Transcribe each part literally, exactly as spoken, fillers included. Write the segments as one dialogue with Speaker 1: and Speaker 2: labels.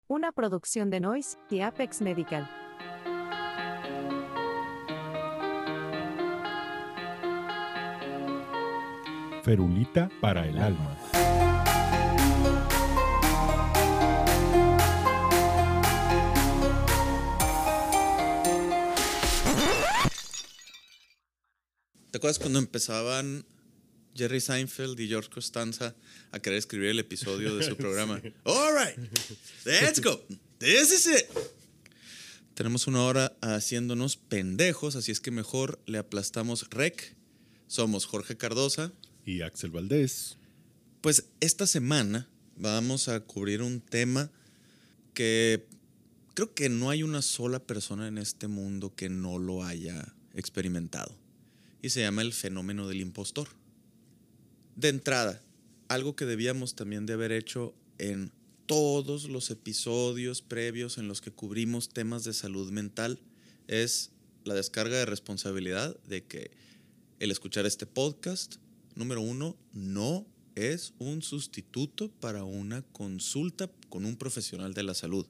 Speaker 1: Una producción de Noise y Apex Medical.
Speaker 2: Ferulita para el alma.
Speaker 3: ¿Te acuerdas cuando empezaban Jerry Seinfeld y George Costanza a querer escribir el episodio de su programa? Sí. All right, let's go. This is it. Tenemos una hora haciéndonos pendejos, así es que mejor le aplastamos rec. Somos Jorge Cardosa
Speaker 2: y Axel Valdés.
Speaker 3: Pues esta semana vamos a cubrir un tema que creo que no hay una sola persona en este mundo que no lo haya experimentado. Y se llama el fenómeno del impostor. De entrada, algo que debíamos también de haber hecho en todos los episodios previos en los que cubrimos temas de salud mental es la descarga de responsabilidad de que el escuchar este podcast, número uno, no es un sustituto para una consulta con un profesional de la salud.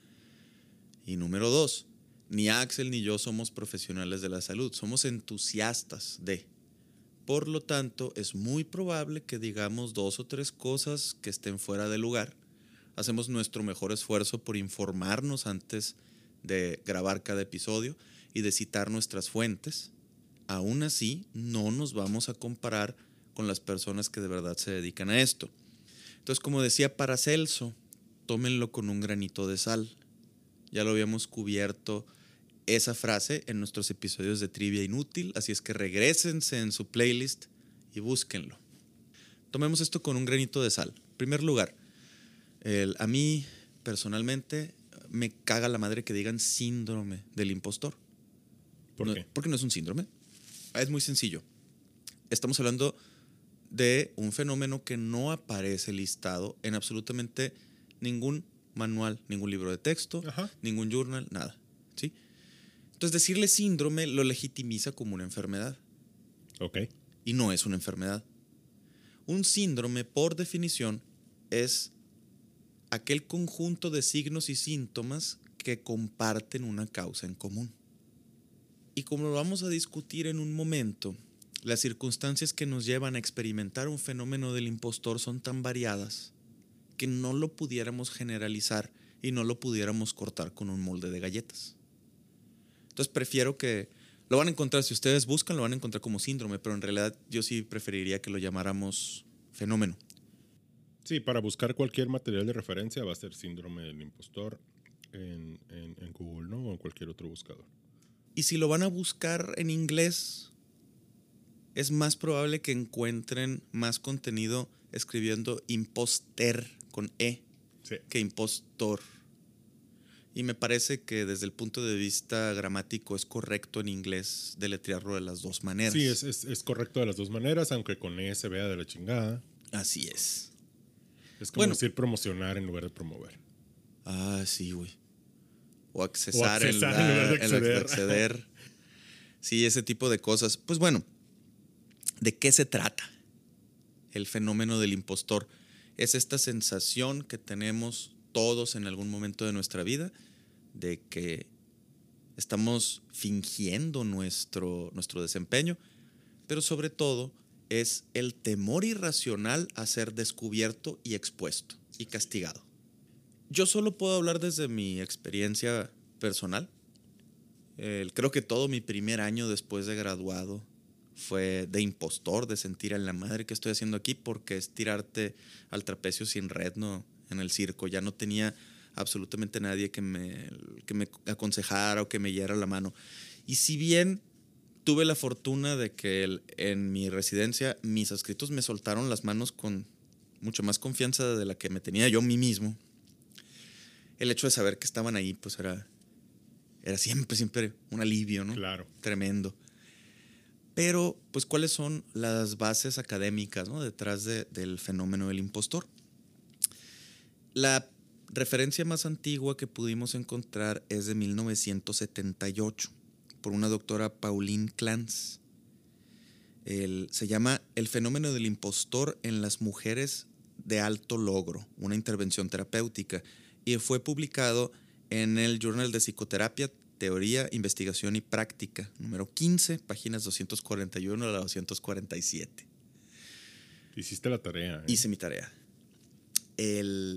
Speaker 3: Y número dos, ni Axel ni yo somos profesionales de la salud, somos entusiastas de. Por lo tanto, es muy probable que digamos dos o tres cosas que estén fuera de lugar. Hacemos nuestro mejor esfuerzo por informarnos antes de grabar cada episodio y de citar nuestras fuentes. Aún así, no nos vamos a comparar con las personas que de verdad se dedican a esto. Entonces, como decía Paracelso, tómenlo con un granito de sal. Ya lo habíamos cubierto esa frase en nuestros episodios de Trivia Inútil, así es que regrésense en su playlist y búsquenlo. Tomemos esto con un granito de sal. En primer lugar, el, a mí personalmente me caga la madre que digan síndrome del impostor.
Speaker 2: ¿Por
Speaker 3: no,
Speaker 2: qué?
Speaker 3: Porque no es un síndrome. Es muy sencillo. Estamos hablando de un fenómeno que no aparece listado en absolutamente ningún manual, ningún libro de texto,
Speaker 2: Ajá.
Speaker 3: ningún journal, nada. ¿Sí? Entonces, decirle síndrome lo legitimiza como una enfermedad.
Speaker 2: Ok.
Speaker 3: Y no es una enfermedad. Un síndrome, por definición, es aquel conjunto de signos y síntomas que comparten una causa en común. Y como lo vamos a discutir en un momento, las circunstancias que nos llevan a experimentar un fenómeno del impostor son tan variadas que no lo pudiéramos generalizar y no lo pudiéramos cortar con un molde de galletas. Entonces prefiero que lo van a encontrar, si ustedes buscan, lo van a encontrar como síndrome, pero en realidad yo sí preferiría que lo llamáramos fenómeno.
Speaker 2: Sí, para buscar cualquier material de referencia va a ser síndrome del impostor en, en, en Google, ¿no? O en cualquier otro buscador.
Speaker 3: Y si lo van a buscar en inglés, es más probable que encuentren más contenido escribiendo imposter con E
Speaker 2: Sí.
Speaker 3: que impostor. Y me parece que desde el punto de vista gramático es correcto en inglés deletrearlo de las dos maneras.
Speaker 2: Sí, es, es, es correcto de las dos maneras, aunque con E se vea de la chingada.
Speaker 3: Así es.
Speaker 2: Es como
Speaker 3: Bueno.
Speaker 2: decir promocionar en lugar de promover.
Speaker 3: Ah, sí, güey. O accesar,
Speaker 2: O accesar
Speaker 3: en, la,
Speaker 2: en lugar de
Speaker 3: en la-
Speaker 2: acceder.
Speaker 3: acceder. Sí, ese tipo de cosas. Pues bueno, ¿de qué se trata el fenómeno del impostor? Es esta sensación que tenemos todos en algún momento de nuestra vida de que estamos fingiendo nuestro, nuestro desempeño, pero sobre todo es el temor irracional a ser descubierto y expuesto y castigado. Yo solo puedo hablar desde mi experiencia personal. Eh, creo que todo mi primer año después de graduado fue de impostor, de sentir en la madre que estoy haciendo aquí, porque es tirarte al trapecio sin red, ¿no? En el circo. Ya no tenía absolutamente nadie que me, que me aconsejara o que me guiara la mano. Y si bien tuve la fortuna de que el, en mi residencia mis adscritos me soltaron las manos con mucho más confianza de la que me tenía yo a mí mismo, el hecho de saber que estaban ahí pues era, era siempre, siempre un alivio, ¿no?
Speaker 2: Claro.
Speaker 3: Tremendo. Pero, pues, ¿cuáles son las bases académicas, ¿no? detrás de, del fenómeno del impostor? La referencia más antigua que pudimos encontrar es de mil novecientos setenta y ocho, por una doctora Pauline Clance. El, se llama El fenómeno del impostor en las mujeres de alto logro, una intervención terapéutica. y fue publicado en el Journal de Psicoterapia, Teoría, Investigación y Práctica, número quince, páginas doscientos cuarenta y uno a doscientos cuarenta y siete.
Speaker 2: Hiciste la tarea. ¿eh?
Speaker 3: Hice mi tarea. El...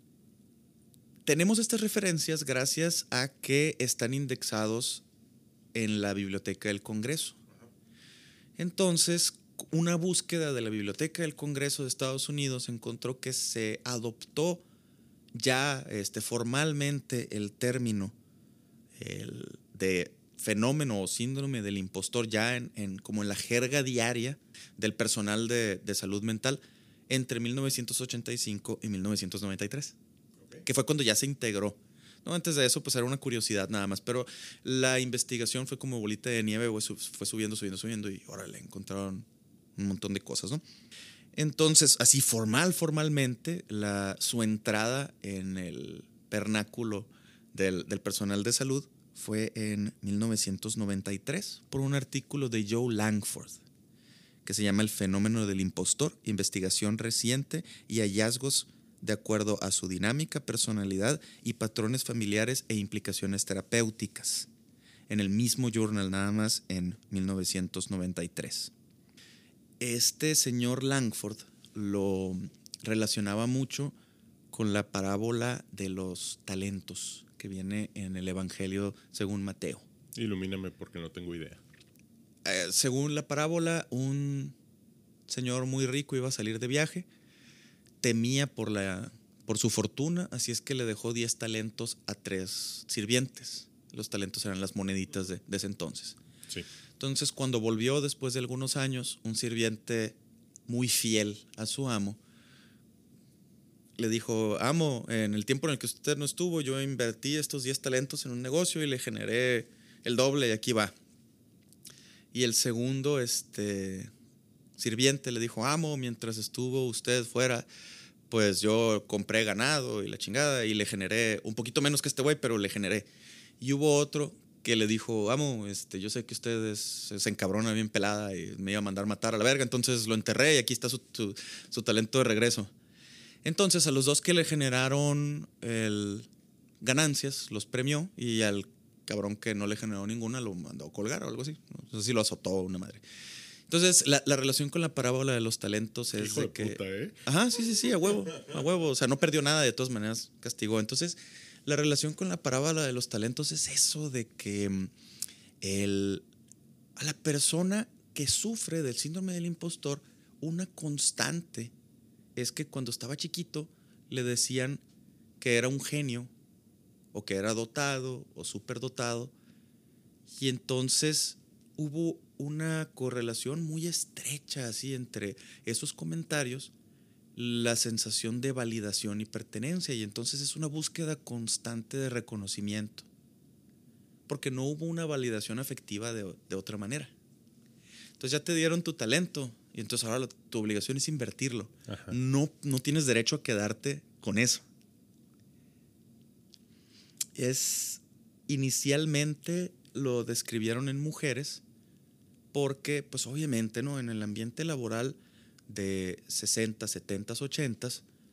Speaker 3: Tenemos estas referencias gracias a que están indexados en la Biblioteca del Congreso. Entonces, una búsqueda de la Biblioteca del Congreso de Estados Unidos encontró que se adoptó ya este, formalmente el término el, de fenómeno o síndrome del impostor ya en, en, como en la jerga diaria del personal de, de salud mental entre mil novecientos ochenta y cinco y mil novecientos noventa y tres, okay. Que fue cuando ya se integró. No, antes de eso, pues era una curiosidad nada más, pero la investigación fue como bolita de nieve, fue subiendo, subiendo, subiendo y órale, encontraron un montón de cosas, ¿no? Entonces, así formal, formalmente, la, su entrada en el vernáculo del, del personal de salud fue en mil novecientos noventa y tres por un artículo de Joe Langford que se llama El fenómeno del impostor, investigación reciente y hallazgos de acuerdo a su dinámica, personalidad y patrones familiares e implicaciones terapéuticas, en el mismo journal nada más en mil novecientos noventa y tres. Este señor Langford lo relacionaba mucho con la parábola de los talentos que viene en el Evangelio según Mateo.
Speaker 2: Ilumíname porque no tengo idea.
Speaker 3: Eh, según la parábola, un señor muy rico iba a salir de viaje, temía por, la, por su fortuna, así es que le dejó diez talentos a tres sirvientes. Los talentos eran las moneditas de, de ese entonces.
Speaker 2: Sí.
Speaker 3: Entonces, cuando volvió después de algunos años, un sirviente muy fiel a su amo le dijo: amo, en el tiempo en el que usted no estuvo, yo invertí estos diez talentos en un negocio y le generé el doble y aquí va. Y el segundo este, sirviente le dijo: amo, mientras estuvo usted fuera, pues yo compré ganado y la chingada y le generé un poquito menos que este güey, pero le generé. Y hubo otro que le dijo: amo, este, yo sé que usted es, se encabrona bien pelada y me iba a mandar matar a la verga, entonces lo enterré y aquí está su, su, su talento de regreso. Entonces a los dos que le generaron el ganancias los premió y al cabrón que no le generó ninguna lo mandó a colgar o algo así. No sé si lo azotó una madre. Entonces la, la relación con la parábola de los talentos es
Speaker 2: Hijo
Speaker 3: de,
Speaker 2: de
Speaker 3: que...
Speaker 2: puta, ¿eh?
Speaker 3: Ajá, sí, sí, sí, a huevo, a huevo. O sea, no perdió nada, de todas maneras castigó. Entonces la relación con la parábola de los talentos es eso de que el, a la persona que sufre del síndrome del impostor, una constante es que cuando estaba chiquito le decían que era un genio o que era dotado o superdotado, y entonces hubo una correlación muy estrecha así entre esos comentarios, la sensación de validación y pertenencia, y entonces es una búsqueda constante de reconocimiento porque no hubo una validación afectiva de, de otra manera. Entonces ya te dieron tu talento y entonces ahora la, tu obligación es invertirlo. No, no tienes derecho a quedarte con eso. Es, inicialmente lo describieron en mujeres porque, pues obviamente, ¿no? En el ambiente laboral de sesenta, setenta, ochenta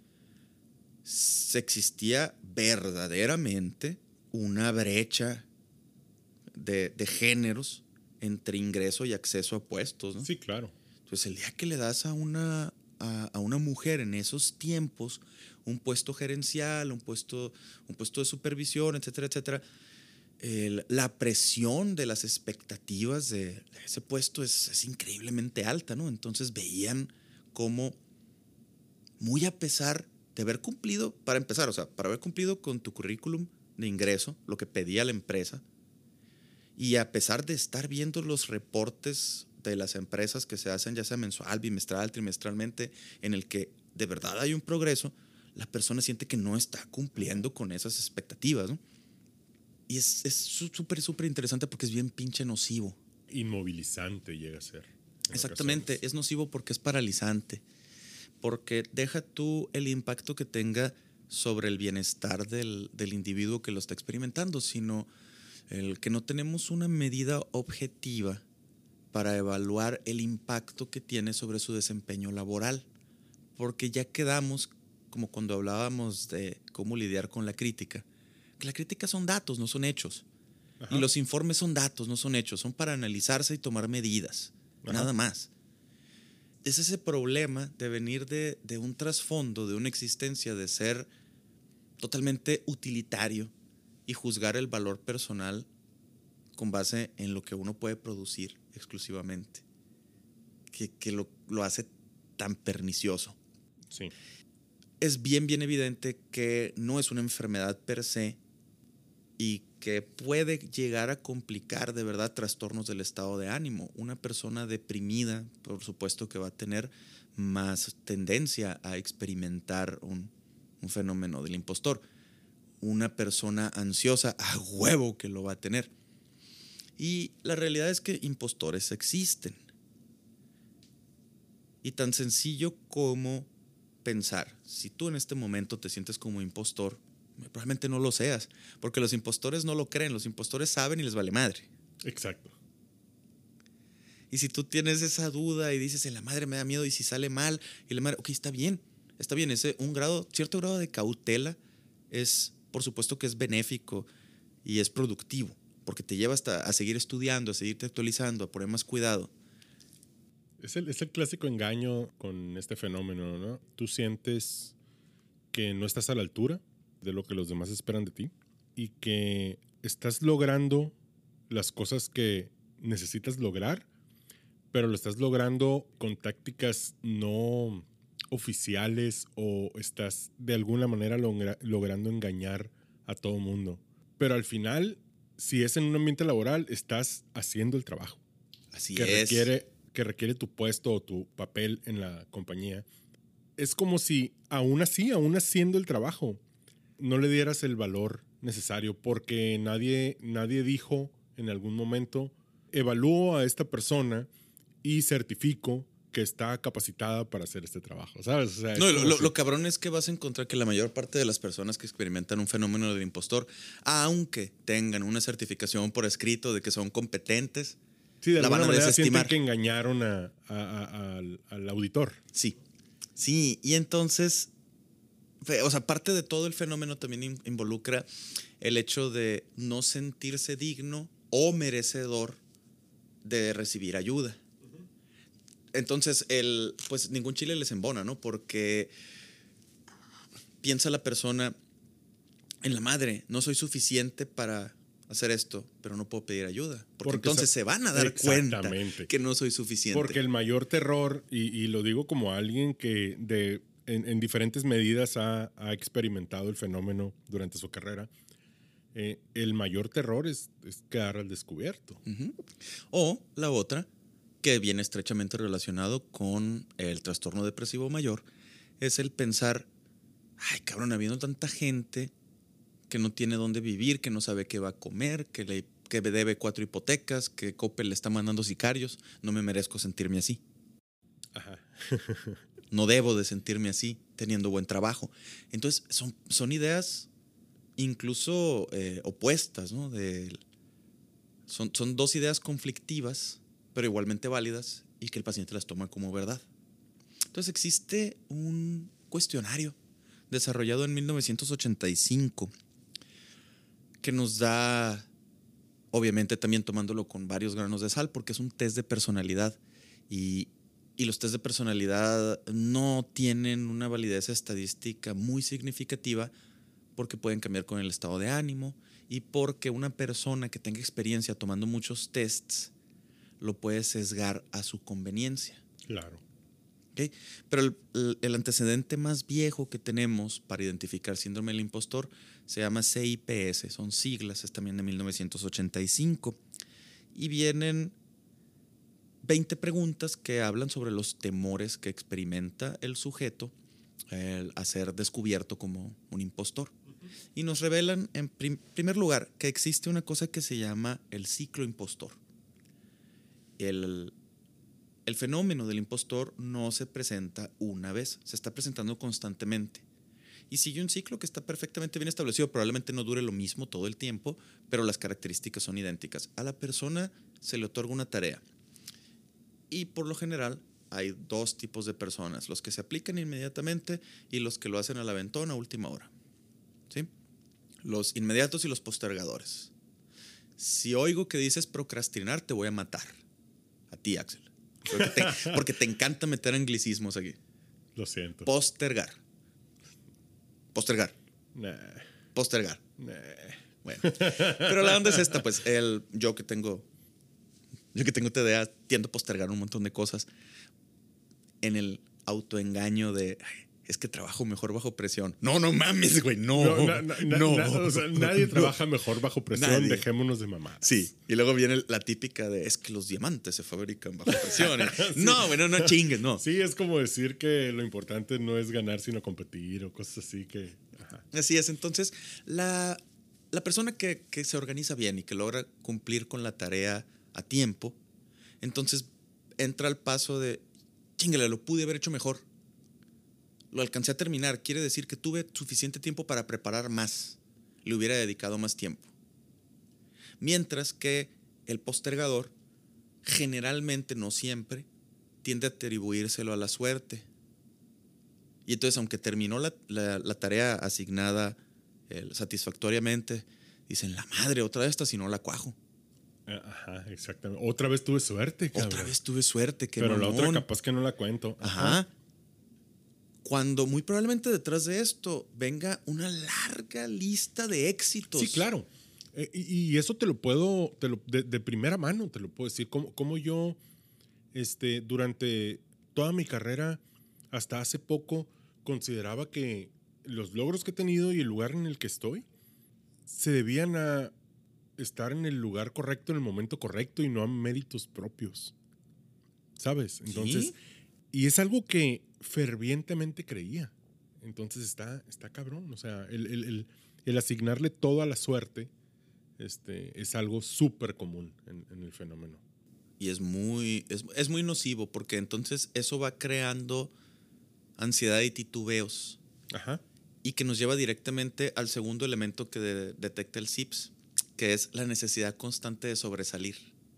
Speaker 3: existía verdaderamente una brecha de, de géneros entre ingreso y acceso a puestos, ¿no?
Speaker 2: Sí, claro.
Speaker 3: Entonces, el día que le das a una, a, a una mujer en esos tiempos un puesto gerencial, un puesto, un puesto de supervisión, etcétera, etcétera, el, la presión de las expectativas de ese puesto es, es increíblemente alta, ¿no? Entonces veían cómo, muy a pesar de haber cumplido, para empezar, o sea, para haber cumplido con tu currículum de ingreso, lo que pedía la empresa, y a pesar de estar viendo los reportes de las empresas que se hacen ya sea mensual, bimestral, trimestralmente, en el que de verdad hay un progreso, la persona siente que no está cumpliendo con esas expectativas, ¿no? Y es súper, súper interesante porque es bien pinche nocivo.
Speaker 2: Inmovilizante llega a ser.
Speaker 3: Exactamente,
Speaker 2: ocasiones.
Speaker 3: Es nocivo porque es paralizante, porque deja tú el impacto que tenga sobre el bienestar del, del individuo que lo está experimentando, sino el que no tenemos una medida objetiva para evaluar el impacto que tiene sobre su desempeño laboral, porque ya quedamos como cuando hablábamos de cómo lidiar con la crítica, que la crítica son datos, no son hechos. Ajá. Y los informes son datos, no son hechos, son para analizarse y tomar medidas, Ajá. nada más. Es ese problema de venir de, de un trasfondo, de una existencia, de ser totalmente utilitario y juzgar el valor personal con base en lo que uno puede producir exclusivamente, que, que lo, lo hace tan pernicioso.
Speaker 2: Sí.
Speaker 3: Es bien, bien evidente que no es una enfermedad per se y que puede llegar a complicar de verdad trastornos del estado de ánimo. Una persona deprimida, por supuesto que va a tener más tendencia a experimentar un, un fenómeno del impostor. Una persona ansiosa, a huevo que lo va a tener. Y la realidad es que impostores existen. Y tan sencillo como pensar, si tú en este momento te sientes como impostor, probablemente no lo seas, porque los impostores no lo creen, los impostores saben y les vale madre.
Speaker 2: Exacto.
Speaker 3: Y si tú tienes esa duda y dices, en la madre me da miedo y si sale mal, y la madre, ok, está bien, está bien, ese un grado, cierto grado de cautela es, por supuesto que es benéfico y es productivo, porque te lleva hasta a seguir estudiando, a seguirte actualizando, a poner más cuidado.
Speaker 2: Es el, es el clásico engaño con este fenómeno, ¿no? Tú sientes que no estás a la altura de lo que los demás esperan de ti y que estás logrando las cosas que necesitas lograr, pero lo estás logrando con tácticas no oficiales o estás de alguna manera logra, logrando engañar a todo mundo. Pero al final, si es en un ambiente laboral, estás haciendo el trabajo.
Speaker 3: Así
Speaker 2: que
Speaker 3: es.
Speaker 2: Requiere, que requiere tu puesto o tu papel en la compañía. Es como si aún así, aún haciendo el trabajo, no le dieras el valor necesario porque nadie, nadie dijo en algún momento, evalúo a esta persona y certifico que está capacitada para hacer este trabajo, ¿sabes? O sea,
Speaker 3: no, lo,
Speaker 2: si...
Speaker 3: lo cabrón es que vas a encontrar que la mayor parte de las personas que experimentan un fenómeno del impostor, aunque tengan una certificación por escrito de que son competentes,
Speaker 2: sí, de
Speaker 3: la
Speaker 2: alguna
Speaker 3: van a
Speaker 2: manera
Speaker 3: desestimar.
Speaker 2: Sienten que engañaron a, a, a, al, al auditor.
Speaker 3: Sí, sí, y entonces, o sea, parte de todo el fenómeno también involucra el hecho de no sentirse digno o merecedor de recibir ayuda. Entonces, el, pues ningún chile les embona, ¿no? Porque piensa la persona en la madre, no soy suficiente para hacer esto, pero no puedo pedir ayuda. Porque, porque entonces se, se van a dar cuenta que no soy suficiente.
Speaker 2: Porque el mayor terror, y, y lo digo como alguien que de, en, en diferentes medidas ha, ha experimentado el fenómeno durante su carrera, eh, el mayor terror es, es quedar al descubierto.
Speaker 3: Uh-huh. O la otra, que viene estrechamente relacionado con el trastorno depresivo mayor, es el pensar, ay cabrón, habiendo tanta gente que no tiene dónde vivir, que no sabe qué va a comer, que, le, que debe cuatro hipotecas, que Coppel le está mandando sicarios, no me merezco sentirme así.
Speaker 2: Ajá.
Speaker 3: No debo de sentirme así, teniendo buen trabajo. Entonces, son, son ideas incluso eh, opuestas, ¿no? De, son, son dos ideas conflictivas, pero igualmente válidas y que el paciente las toma como verdad. Entonces existe un cuestionario desarrollado en mil novecientos ochenta y cinco que nos da, obviamente también tomándolo con varios granos de sal, porque es un test de personalidad y, y los test de personalidad no tienen una validez estadística muy significativa porque pueden cambiar con el estado de ánimo y porque una persona que tenga experiencia tomando muchos tests lo puede sesgar a su conveniencia.
Speaker 2: Claro.
Speaker 3: ¿Okay? Pero el, el, el antecedente más viejo que tenemos para identificar síndrome del impostor se llama C I P S, son siglas, es también de mil novecientos ochenta y cinco. Y vienen veinte preguntas que hablan sobre los temores que experimenta el sujeto eh, a ser descubierto como un impostor. Uh-huh. Y nos revelan, en prim- primer lugar, que existe una cosa que se llama el ciclo impostor. El, el fenómeno del impostor no se presenta una vez, se está presentando constantemente. Y sigue un ciclo que está perfectamente bien establecido, probablemente no dure lo mismo todo el tiempo, pero las características son idénticas. A la persona se le otorga una tarea y por lo general hay dos tipos de personas, los que se aplican inmediatamente y los que lo hacen al aventón a última hora. ¿Sí? Los inmediatos y los postergadores. Si oigo que dices procrastinar, te voy a matar. A ti, Axel. Porque te, porque te encanta meter anglicismos aquí.
Speaker 2: Lo siento.
Speaker 3: Postergar. Postergar.
Speaker 2: Nah,
Speaker 3: Postergar.
Speaker 2: nah.
Speaker 3: Bueno. Pero la onda es esta, pues. El, yo que tengo. Yo que tengo T D A, tiendo a postergar un montón de cosas. En el autoengaño de. Es que trabajo mejor bajo presión. No, no mames, güey. No.
Speaker 2: No, na- na- na-
Speaker 3: no.
Speaker 2: na- o sea, nadie
Speaker 3: No.
Speaker 2: trabaja mejor bajo presión.
Speaker 3: Nadie.
Speaker 2: Dejémonos de mamadas.
Speaker 3: Sí. Y luego viene la típica de. Es que los diamantes se fabrican bajo presión. Y, no, bueno, no chingues, no.
Speaker 2: Sí, es como decir que lo importante no es ganar, sino competir o cosas así que. Ajá.
Speaker 3: Así es. Entonces, la, la persona que, que se organiza bien y que logra cumplir con la tarea a tiempo, entonces entra al paso de. Chingale, lo pude haber hecho mejor. Lo alcancé a terminar. Quiere decir que tuve suficiente tiempo para preparar más. Le hubiera dedicado más tiempo. Mientras que el postergador, generalmente, no siempre, tiende a atribuírselo a la suerte. Y entonces, aunque terminó la, la, la tarea asignada eh, satisfactoriamente, dicen, la madre, otra vez esta si no la cuajo.
Speaker 2: Ajá, exactamente. Otra vez tuve suerte, cabrón.
Speaker 3: Otra vez tuve suerte, qué
Speaker 2: Pero la
Speaker 3: mamón.
Speaker 2: otra capaz que no la cuento.
Speaker 3: Ajá. Cuando muy probablemente detrás de esto venga una larga lista de éxitos.
Speaker 2: Sí, claro. Eh, y, y eso te lo puedo, te lo, de, de primera mano te lo puedo decir. Como, como yo, este, durante toda mi carrera, hasta hace poco, consideraba que los logros que he tenido y el lugar en el que estoy se debían a estar en el lugar correcto, en el momento correcto y no a méritos propios. ¿Sabes? Entonces,
Speaker 3: ¿Sí?
Speaker 2: y es algo que fervientemente creía. Entonces está, está cabrón. O sea, el, el, el, el asignarle todo a la suerte este, es algo súper común en, en el fenómeno.
Speaker 3: Y es muy, es, es muy nocivo porque entonces eso va creando ansiedad y titubeos.
Speaker 2: Ajá.
Speaker 3: Y que nos lleva directamente al segundo elemento que de, detecta el S I P S, que es la necesidad constante de sobresalir.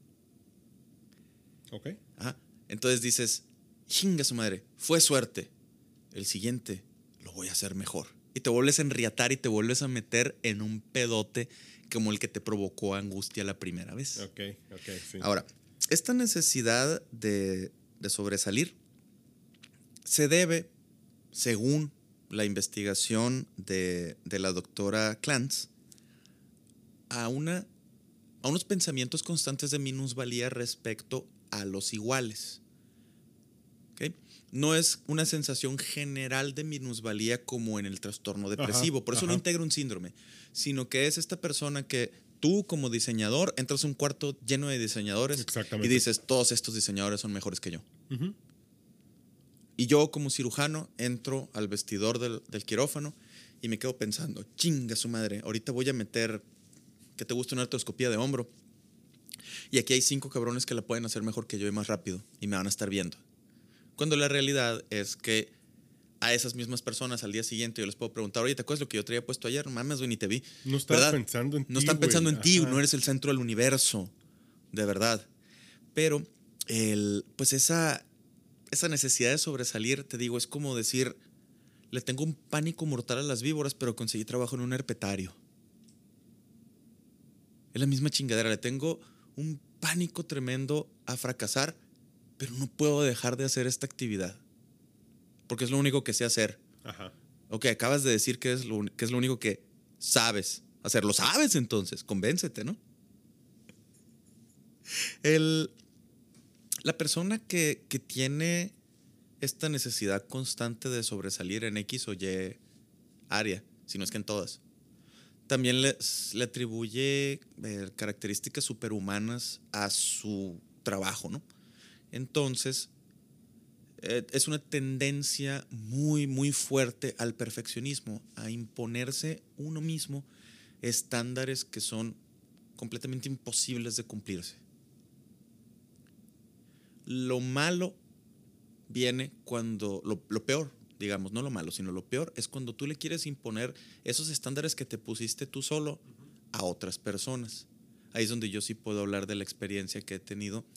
Speaker 2: Ok.
Speaker 3: Ajá. Entonces dices, chinga su madre, fue suerte. El siguiente lo voy a hacer mejor. Y te vuelves a enriatar y te vuelves a meter en un pedote como el que te provocó angustia la primera vez.
Speaker 2: Ok, ok, sí.
Speaker 3: Ahora, esta necesidad de, de sobresalir se debe, según la investigación de, de la doctora Clance, a, una, a unos pensamientos constantes de minusvalía respecto a los iguales. ¿Okay? No es una sensación general de minusvalía como en el trastorno depresivo,
Speaker 2: Ajá,
Speaker 3: por eso
Speaker 2: ajá.
Speaker 3: no integra un síndrome, sino que es esta persona que tú como diseñador entras a un cuarto lleno de diseñadores
Speaker 2: Exactamente.
Speaker 3: y dices, todos estos diseñadores son mejores que yo.
Speaker 2: Uh-huh.
Speaker 3: Y yo como cirujano entro al vestidor del, del quirófano y me quedo pensando, chinga su madre, ahorita voy a meter, que te gusta una artroscopía de hombro. Y aquí hay cinco cabrones que la pueden hacer mejor que yo y más rápido y me van a estar viendo. Cuando la realidad es que a esas mismas personas al día siguiente yo les puedo preguntar, oye, ¿te acuerdas lo que yo traía puesto ayer? Mames, güey, ni te vi.
Speaker 2: No estás
Speaker 3: ¿verdad?
Speaker 2: pensando en ti,
Speaker 3: No están pensando
Speaker 2: güey.
Speaker 3: en ti,
Speaker 2: Ajá.
Speaker 3: no eres el centro del universo, de verdad. Pero el, pues esa, esa necesidad de sobresalir, te digo, es como decir, le tengo un pánico mortal a las víboras, pero conseguí trabajo en un herpetario. Es la misma chingadera, le tengo un pánico tremendo a fracasar, pero no puedo dejar de hacer esta actividad, porque es lo único que sé hacer.
Speaker 2: Ajá.
Speaker 3: Ok, acabas de decir que es lo, que es lo único que sabes hacer. Lo sabes entonces, convéncete, ¿no? El, la persona que, que tiene esta necesidad constante de sobresalir en X o Y área, si no es que en todas, también le, le atribuye eh, características superhumanas a su trabajo, ¿no? Entonces, eh, es una tendencia muy, muy fuerte al perfeccionismo, a imponerse uno mismo estándares que son completamente imposibles de cumplirse. Lo malo viene cuando, lo, lo peor, digamos, no lo malo, sino lo peor es cuando tú le quieres imponer esos estándares que te pusiste tú solo a otras personas. Ahí es donde yo sí puedo hablar de la experiencia que he tenido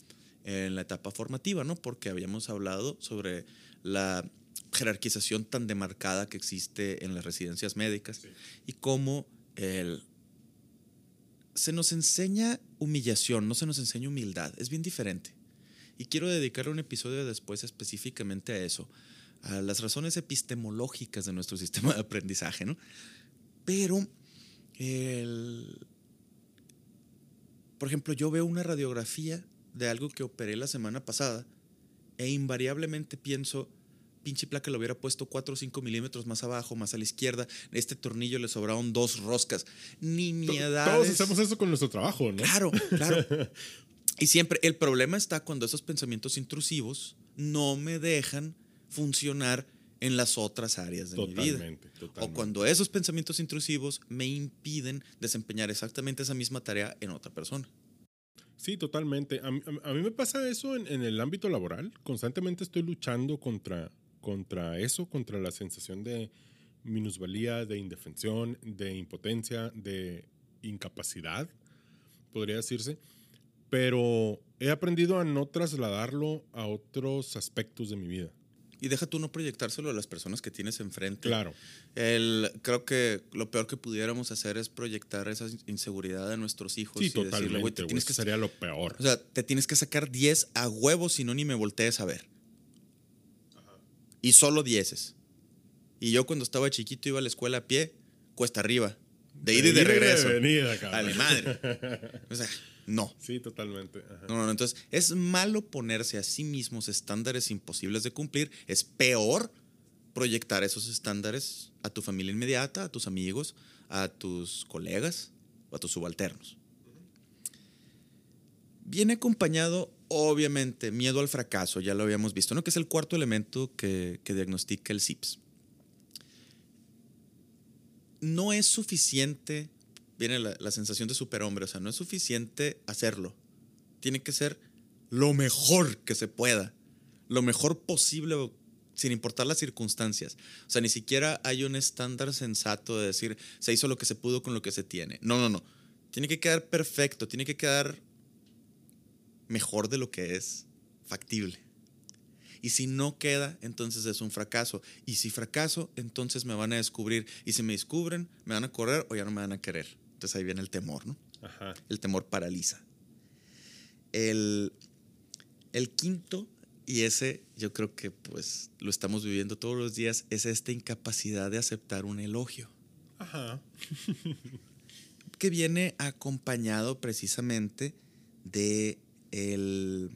Speaker 3: en la etapa formativa, ¿no? Porque habíamos hablado sobre la jerarquización tan demarcada que existe en las residencias médicas, sí, y cómo el, se nos enseña humillación, no se nos enseña humildad. Es bien diferente. Y quiero dedicar un episodio después específicamente a eso, a las razones epistemológicas de nuestro sistema de aprendizaje, ¿no? Pero, el, por ejemplo, yo veo una radiografía de algo que operé la semana pasada e invariablemente pienso, pinche placa lo hubiera puesto cuatro o cinco milímetros más abajo, más a la izquierda. Este tornillo le sobraron dos roscas. Nimiedades.
Speaker 2: Todos hacemos eso con nuestro trabajo, ¿no?
Speaker 3: Claro, claro. Y siempre el problema está cuando esos pensamientos intrusivos no me dejan funcionar en las otras áreas de
Speaker 2: totalmente,
Speaker 3: mi vida.
Speaker 2: Totalmente.
Speaker 3: O cuando esos pensamientos intrusivos me impiden desempeñar exactamente esa misma tarea en otra persona.
Speaker 2: Sí, totalmente. A mí, a mí me pasa eso en, en el ámbito laboral. Constantemente estoy luchando contra, contra eso, contra la sensación de minusvalía, de indefensión, de impotencia, de incapacidad, podría decirse. Pero he aprendido a no trasladarlo a otros aspectos de mi vida.
Speaker 3: Y deja tú no proyectárselo a las personas que tienes enfrente.
Speaker 2: Claro.
Speaker 3: El, creo que lo peor que pudiéramos hacer es proyectar esa inseguridad a nuestros hijos.
Speaker 2: Sí,
Speaker 3: y
Speaker 2: totalmente.
Speaker 3: Decirle, te tienes
Speaker 2: eso
Speaker 3: que,
Speaker 2: sería lo peor.
Speaker 3: O sea, te tienes que sacar diez a huevos, si no ni me voltees a ver. Ajá. Y solo dieces. Y yo cuando estaba chiquito iba a la escuela a pie, cuesta arriba. De ida y de regreso.
Speaker 2: De venida, cabrón.
Speaker 3: Dale, madre. O sea, no.
Speaker 2: Sí, totalmente. Ajá.
Speaker 3: No, no, no. Entonces, es malo ponerse a sí mismos estándares imposibles de cumplir. Es peor proyectar esos estándares a tu familia inmediata, a tus amigos, a tus colegas o a tus subalternos. Viene acompañado, obviamente, miedo al fracaso, ya lo habíamos visto, ¿no? Que es el cuarto elemento que, que diagnostica el C I P S. No es suficiente, viene la, la sensación de superhombre, o sea, no es suficiente hacerlo. Tiene que ser lo mejor que se pueda, lo mejor posible, sin importar las circunstancias. O sea, ni siquiera hay un estándar sensato de decir, se hizo lo que se pudo con lo que se tiene. No, no, no. Tiene que quedar perfecto, tiene que quedar mejor de lo que es factible. Y si no queda, entonces es un fracaso. Y si fracaso, entonces me van a descubrir. Y si me descubren, me van a correr o ya no me van a querer. Entonces ahí viene el temor, ¿no?
Speaker 2: Ajá.
Speaker 3: El temor paraliza. El, el quinto, y ese yo creo que pues lo estamos viviendo todos los días, es esta incapacidad de aceptar un elogio.
Speaker 2: Ajá.
Speaker 3: Que viene acompañado precisamente de el...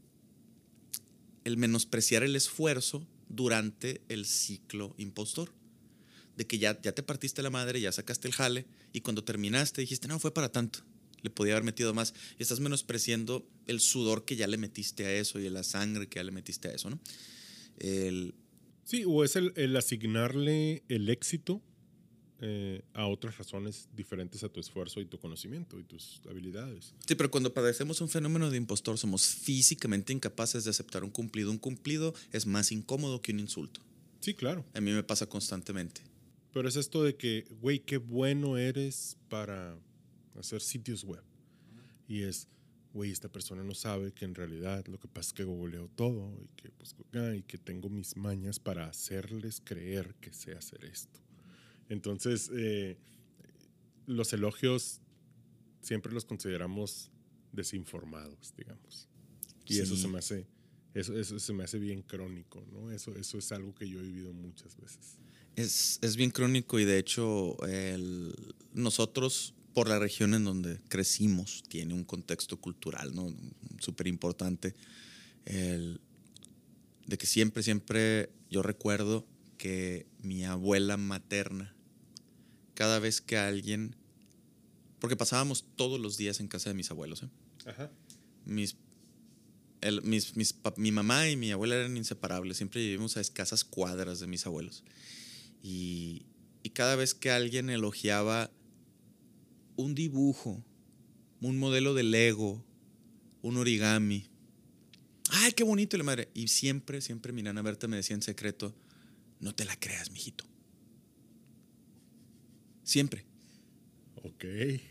Speaker 3: el menospreciar el esfuerzo durante el ciclo impostor. De que ya, ya te partiste la madre, ya sacaste el jale, y cuando terminaste dijiste, no, fue para tanto, le podía haber metido más. Y estás menospreciando el sudor que ya le metiste a eso y la sangre que ya le metiste a eso, ¿no? El...
Speaker 2: Sí, o es el, el asignarle el éxito eh, a otras razones diferentes a tu esfuerzo y tu conocimiento y tus habilidades.
Speaker 3: Sí, pero cuando padecemos un fenómeno de impostor somos físicamente incapaces de aceptar un cumplido. Un cumplido es más incómodo que un insulto.
Speaker 2: Sí, claro.
Speaker 3: A mí me pasa constantemente.
Speaker 2: Pero es esto de que, güey, qué bueno eres para hacer sitios web. Y es, güey, esta persona no sabe que en realidad lo que pasa es que googleo todo y que, pues, y que tengo mis mañas para hacerles creer que sé hacer esto. Entonces, eh, los elogios siempre los consideramos desinformados, digamos. Y sí. eso se me hace, eso, eso se me hace bien crónico, ¿no? Eso, eso es algo que yo he vivido muchas veces.
Speaker 3: Es, es bien crónico y de hecho el, nosotros, por la región en donde crecimos, tiene un contexto cultural, ¿no? Súper importante. El, de que siempre, siempre yo recuerdo que mi abuela materna, cada vez que alguien, porque pasábamos todos los días en casa de mis abuelos, ¿eh?
Speaker 2: Ajá.
Speaker 3: Mis, el, mis, mis, mi mamá y mi abuela eran inseparables, siempre vivimos a escasas cuadras de mis abuelos. Y, y cada vez que alguien elogiaba un dibujo, un modelo de Lego, un origami, ¡ay, qué bonito! Y la madre, y siempre, siempre mi nana Berta me decía en secreto, no te la creas, mijito. Siempre.
Speaker 2: Ok.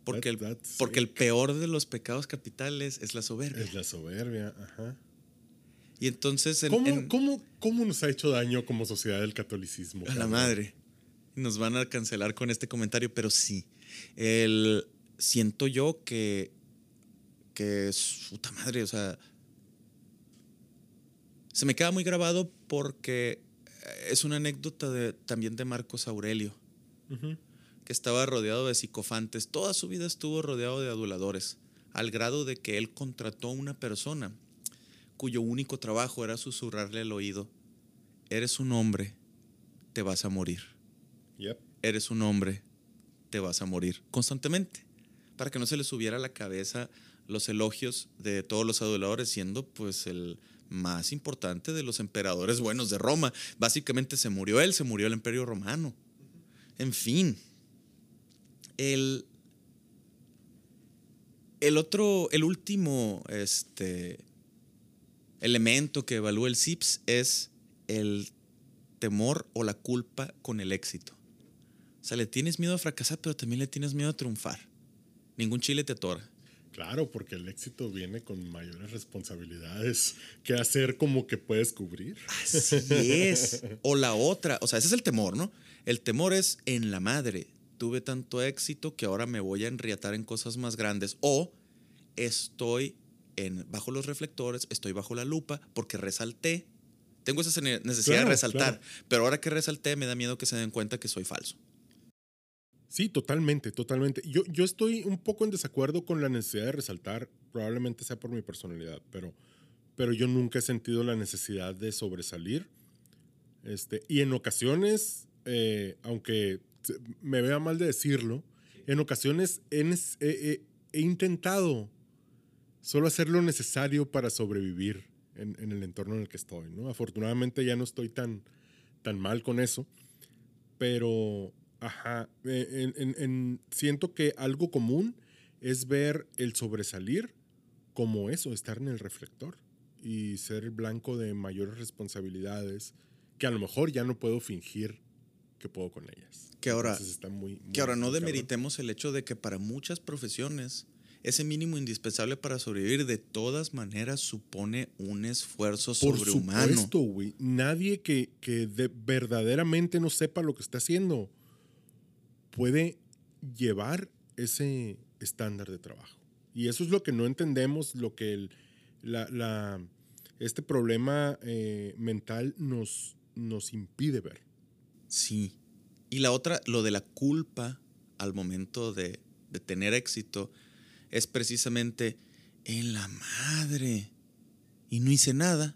Speaker 3: Porque, el,
Speaker 2: That, that's
Speaker 3: porque el
Speaker 2: sick.
Speaker 3: peor de los pecados capitales es la soberbia.
Speaker 2: Es la soberbia, ajá.
Speaker 3: Y entonces... En,
Speaker 2: ¿Cómo,
Speaker 3: en,
Speaker 2: cómo, ¿Cómo nos ha hecho daño como sociedad el catolicismo?
Speaker 3: a la
Speaker 2: cabrón?
Speaker 3: madre. Nos van a cancelar con este comentario, pero sí. El, siento yo que... Que es puta madre, o sea... Se me queda muy grabado porque es una anécdota de, también de Marcos Aurelio,
Speaker 2: Uh-huh.
Speaker 3: que estaba rodeado de psicofantes. Toda su vida estuvo rodeado de aduladores, al grado de que él contrató a una persona cuyo único trabajo era susurrarle al oído: eres un hombre, te vas a morir.
Speaker 2: Yep.
Speaker 3: Eres un hombre, te vas a morir. Constantemente, para que no se le subiera a la cabeza los elogios de todos los aduladores, siendo pues el más importante de los emperadores buenos de Roma. Básicamente se murió él, se murió el Imperio Romano. En fin, el, el otro, el último este, elemento que evalúa el C I P S es el temor o la culpa con el éxito. O sea, le tienes miedo a fracasar, pero también le tienes miedo a triunfar. Ningún chile te atora.
Speaker 2: Claro, porque el éxito viene con mayores responsabilidades que hacer como que puedes cubrir.
Speaker 3: Así es. O la otra, o sea, ese es el temor, ¿no? El temor es en la madre. Tuve tanto éxito que ahora me voy a enriatar en cosas más grandes. O estoy en, bajo los reflectores, estoy bajo la lupa porque resalté. Tengo esa necesidad
Speaker 2: Claro,
Speaker 3: de resaltar,
Speaker 2: claro.
Speaker 3: pero ahora que resalté me da miedo que se den cuenta que soy falso.
Speaker 2: Sí, totalmente, totalmente. Yo, yo estoy un poco en desacuerdo con la necesidad de resaltar, probablemente sea por mi personalidad, pero, pero yo nunca he sentido la necesidad de sobresalir. Este, y en ocasiones, eh, aunque me vea mal de decirlo, en ocasiones he, he, he, he intentado solo hacer lo necesario para sobrevivir en, en el entorno en el que estoy, ¿no? Afortunadamente ya no estoy tan, tan mal con eso, pero... Ajá, en, en, en, siento que algo común es ver el sobresalir como eso, estar en el reflector y ser blanco de mayores responsabilidades que a lo mejor ya no puedo fingir que puedo con ellas.
Speaker 3: Que ahora,
Speaker 2: está muy, muy,
Speaker 3: que ahora no
Speaker 2: muy
Speaker 3: demeritemos el hecho de que para muchas profesiones ese mínimo indispensable para sobrevivir de todas maneras supone un esfuerzo sobrehumano.
Speaker 2: Por supuesto, güey. Nadie que, que de verdaderamente no sepa lo que está haciendo puede llevar ese estándar de trabajo. Y eso es lo que no entendemos, lo que el, la, la, este problema eh, mental nos, nos impide ver.
Speaker 3: Sí. Y la otra, lo de la culpa al momento de, de tener éxito, es precisamente en la madre. Y no hice nada.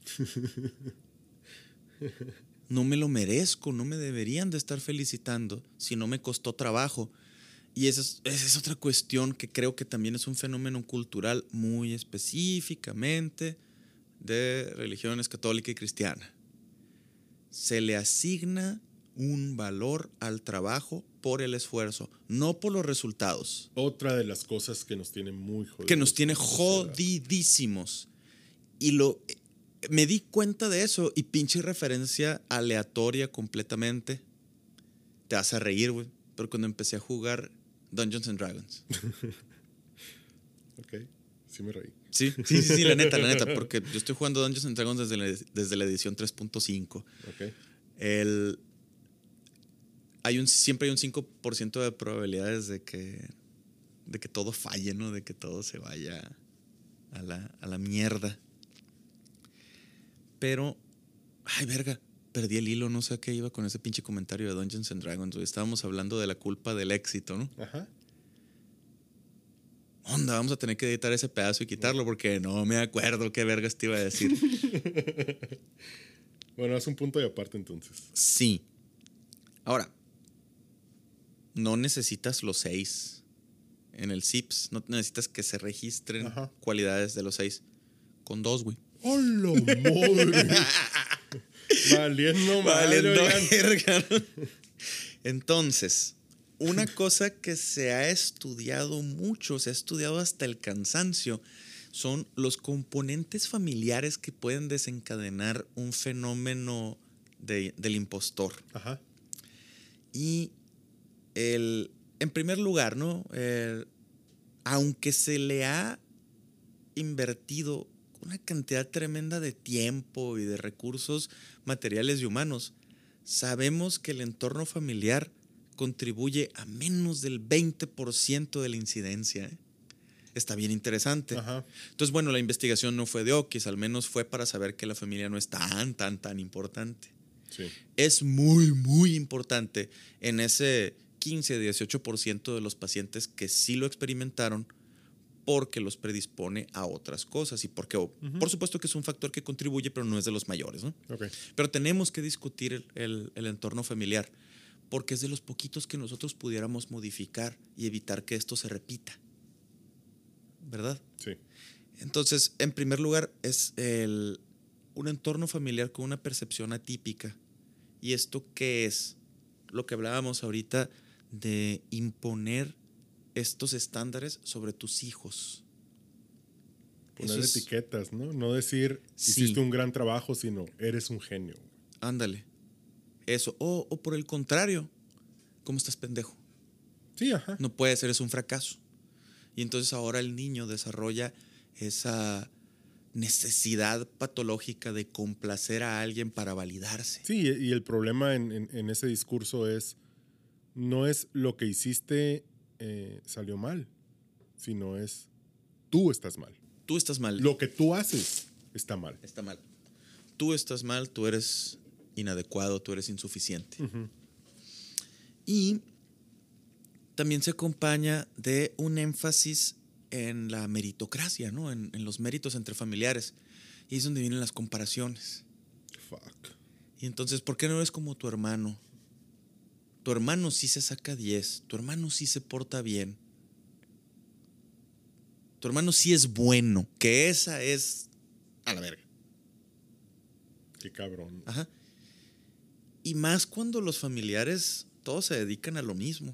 Speaker 3: No me lo merezco, no me deberían de estar felicitando si no me costó trabajo. Y esa es, esa es otra cuestión que creo que también es un fenómeno cultural muy específicamente de religiones católica y cristiana. Se le asigna un valor al trabajo por el esfuerzo, no por los resultados.
Speaker 2: Otra de las cosas que nos tiene muy jodidos.
Speaker 3: Que nos tiene jodidísimos. Y lo... Me di cuenta de eso y pinche referencia aleatoria completamente. Te vas a reír, güey. Pero cuando empecé a jugar Dungeons and Dragons.
Speaker 2: Ok, sí me reí.
Speaker 3: Sí, sí, sí, sí, la neta, la neta. Porque yo estoy jugando Dungeons and Dragons desde la, desde la edición tres punto cinco.
Speaker 2: Ok.
Speaker 3: El, hay un, siempre hay un cinco por ciento de probabilidades de que, de que todo falle, ¿no? De que todo se vaya a la, a la mierda. Pero, ay, verga, perdí el hilo, no sé a qué iba con ese pinche comentario de Dungeons and Dragons. Estábamos hablando de la culpa del éxito, ¿no?
Speaker 2: Ajá.
Speaker 3: Onda, vamos a tener que editar ese pedazo y quitarlo porque no me acuerdo qué vergas te iba a decir.
Speaker 2: Bueno, es un punto de aparte entonces.
Speaker 3: Sí. Ahora, no necesitas los seis en el C I P S. No necesitas que se registren Ajá. cualidades de los seis. Con dos, güey.
Speaker 2: ¡Hola, madre! Valiendo madre.
Speaker 3: Valiendo verga. Entonces, una cosa que se ha estudiado mucho, se ha estudiado hasta el cansancio, son los componentes familiares que pueden desencadenar un fenómeno de, del impostor.
Speaker 2: Ajá.
Speaker 3: Y el, en primer lugar, ¿no? Eh, aunque se le ha invertido una cantidad tremenda de tiempo y de recursos materiales y humanos, sabemos que el entorno familiar contribuye a menos del veinte por ciento de la incidencia. ¿eh? Está bien interesante.
Speaker 2: Ajá.
Speaker 3: Entonces, bueno, la investigación no fue de Oquis, al menos fue para saber que la familia no es tan, tan, tan importante.
Speaker 2: Sí.
Speaker 3: Es muy, muy importante en ese quince a dieciocho por ciento de los pacientes que sí lo experimentaron, porque los predispone a otras cosas y porque, uh-huh. por supuesto que es un factor que contribuye, pero no es de los mayores, ¿no?
Speaker 2: Okay.
Speaker 3: Pero tenemos que discutir el, el, el entorno familiar, porque es de los poquitos que nosotros pudiéramos modificar y evitar que esto se repita, ¿verdad?
Speaker 2: Sí.
Speaker 3: Entonces, en primer lugar, es el, un entorno familiar con una percepción atípica. ¿Y esto qué es? Lo que hablábamos ahorita de imponer estos estándares sobre tus hijos.
Speaker 2: Poner
Speaker 3: es,
Speaker 2: etiquetas, ¿no? No decir,
Speaker 3: sí.
Speaker 2: hiciste un gran trabajo, sino eres un genio.
Speaker 3: Ándale. Eso. O, o por el contrario, ¿cómo estás, pendejo?
Speaker 2: Sí, ajá.
Speaker 3: No puede ser, es un fracaso. Y entonces ahora el niño desarrolla esa necesidad patológica de complacer a alguien para validarse.
Speaker 2: Sí, y el problema en, en, en ese discurso es, no es lo que hiciste eh, salió mal, sino es tú estás mal.
Speaker 3: Tú estás mal.
Speaker 2: Lo que tú haces está mal.
Speaker 3: Está mal. Tú estás mal, tú eres inadecuado, tú eres insuficiente.
Speaker 2: Uh-huh.
Speaker 3: Y también se acompaña de un énfasis en la meritocracia, ¿no? En, en los méritos entre familiares. Y es donde vienen las comparaciones.
Speaker 2: Fuck.
Speaker 3: Y entonces, ¿por qué no eres como tu hermano? Tu hermano sí se saca diez, tu hermano sí se porta bien, tu hermano sí es bueno, que esa es a la verga.
Speaker 2: Qué cabrón.
Speaker 3: Ajá. Y más cuando los familiares todos se dedican a lo mismo.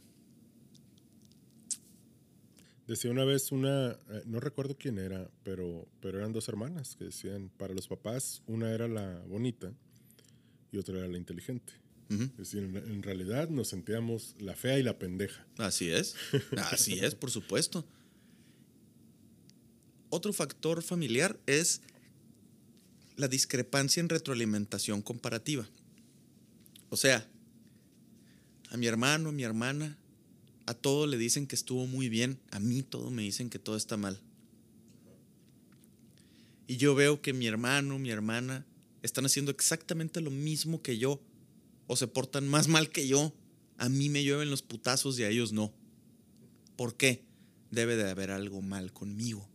Speaker 2: Decía una vez una, eh, no recuerdo quién era, pero, pero eran dos hermanas que decían, para los papás, una era la bonita y otra era la inteligente.
Speaker 3: Uh-huh.
Speaker 2: Es decir, en, en realidad nos sentíamos la fea y la pendeja.
Speaker 3: Así es, así es, por supuesto. Otro factor familiar es la discrepancia en retroalimentación comparativa. O sea, a mi hermano, a mi hermana, a todo le dicen que estuvo muy bien, a mí todo me dicen que todo está mal. Y yo veo que mi hermano, mi hermana están haciendo exactamente lo mismo que yo, o se portan más mal que yo. A mí me llueven los putazos y a ellos no. ¿Por qué? Debe de haber algo mal conmigo.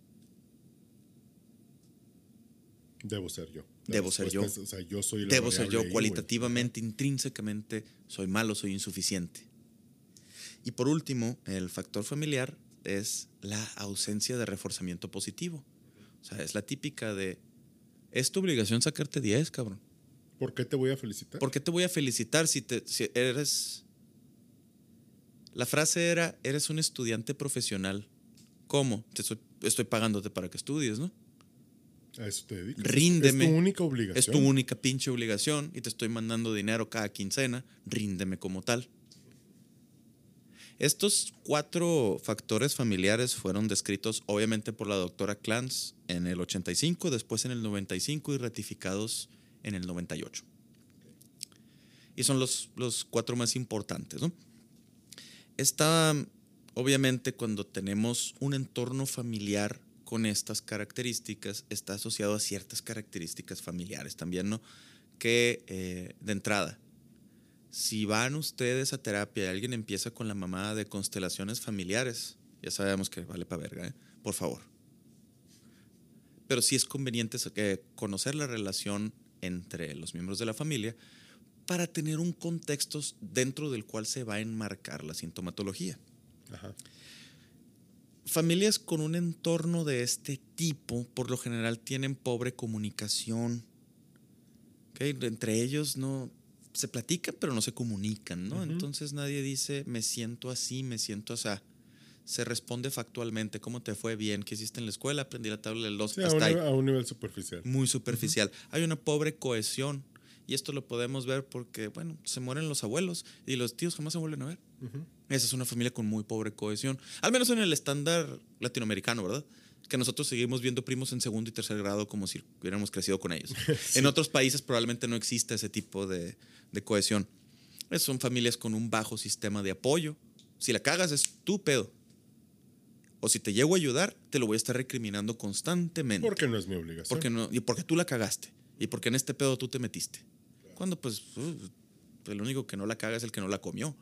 Speaker 2: Debo ser yo.
Speaker 3: La Debo ser yo.
Speaker 2: Es, o sea, yo soy la
Speaker 3: Debo ser yo.
Speaker 2: ahí,
Speaker 3: Cualitativamente, güey. Intrínsecamente, soy malo, soy insuficiente. Y por último, el factor familiar es la ausencia de reforzamiento positivo. O sea, es la típica de, es tu obligación sacarte diez, cabrón.
Speaker 2: ¿Por qué te voy a felicitar?
Speaker 3: ¿Por qué te voy a felicitar si, te, si eres... La frase era, eres un estudiante profesional. ¿Cómo? Te estoy, estoy pagándote para que estudies, ¿no?
Speaker 2: A eso te dedicas.
Speaker 3: Ríndeme.
Speaker 2: Es tu única obligación.
Speaker 3: Es tu única pinche obligación y te estoy mandando dinero cada quincena. Ríndeme como tal. Estos cuatro factores familiares fueron descritos obviamente por la doctora Clance en el ochenta y cinco, después en el noventa y cinco y ratificados en el noventa y ocho. Y son los, los cuatro más importantes, ¿no? Está, obviamente, cuando tenemos un entorno familiar con estas características, está asociado a ciertas características familiares también, ¿no? Que eh, de entrada, si van ustedes a terapia y alguien empieza con la mamada de constelaciones familiares, ya sabemos que vale pa' verga, ¿eh? Por favor. Pero sí es conveniente conocer la relación entre los miembros de la familia para tener un contexto dentro del cual se va a enmarcar la sintomatología.
Speaker 2: Ajá.
Speaker 3: Familias con un entorno de este tipo, por lo general, tienen pobre comunicación. ¿Okay? Entre ellos no se platican, pero no se comunican, ¿no? Uh-huh. Entonces nadie dice, me siento así, me siento así. Se responde factualmente, ¿cómo te fue? Bien, ¿qué hiciste en la escuela? Aprendí la tabla del dos.
Speaker 2: Sí, a, un, a un nivel superficial.
Speaker 3: Muy superficial. Uh-huh. Hay una pobre cohesión. Y esto lo podemos ver porque, bueno, se mueren los abuelos y los tíos jamás se vuelven a ver.
Speaker 2: Uh-huh.
Speaker 3: Esa es una familia con muy pobre cohesión. Al menos en el estándar latinoamericano, ¿verdad? Que nosotros seguimos viendo primos en segundo y tercer grado como si hubiéramos crecido con ellos. Sí. En otros países probablemente no exista ese tipo de, de cohesión. Son familias con un bajo sistema de apoyo. Si la cagas es tu pedo. O si te llego a ayudar, te lo voy a estar recriminando constantemente.
Speaker 2: Porque no es mi obligación.
Speaker 3: Porque no, y porque tú la cagaste. Y porque en este pedo tú te metiste. Claro. Cuando pues, uh, el único que no la caga es el que no la comió.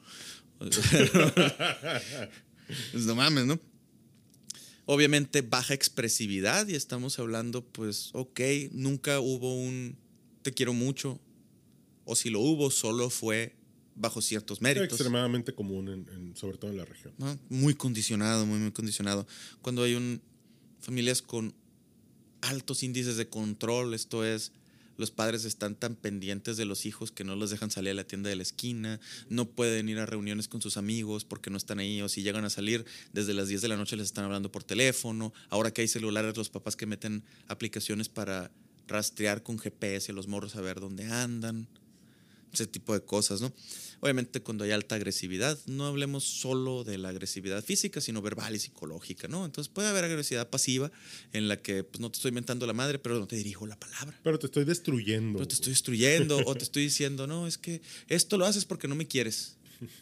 Speaker 3: Pues no mames, ¿no? Obviamente baja expresividad y estamos hablando, pues, ok, nunca hubo un te quiero mucho. O si lo hubo, solo fue bajo ciertos méritos.
Speaker 2: Extremadamente común, en, en, sobre todo en la región.
Speaker 3: ¿No? Muy condicionado, muy, muy condicionado. Cuando hay un, familias con altos índices de control, esto es, los padres están tan pendientes de los hijos que no los dejan salir a la tienda de la esquina, no pueden ir a reuniones con sus amigos porque no están ahí, o si llegan a salir desde las diez de la noche les están hablando por teléfono. Ahora que hay celulares, los papás que meten aplicaciones para rastrear con G P S a los morros a ver dónde andan. Ese tipo de cosas, ¿no? Obviamente cuando hay alta agresividad, no hablemos solo de la agresividad física, sino verbal y psicológica, ¿no? Entonces puede haber agresividad pasiva en la que pues, no te estoy mentando la madre, pero no te dirijo la palabra.
Speaker 2: Pero te estoy destruyendo.
Speaker 3: Pero te estoy destruyendo o te estoy diciendo, no, es que esto lo haces porque no me quieres.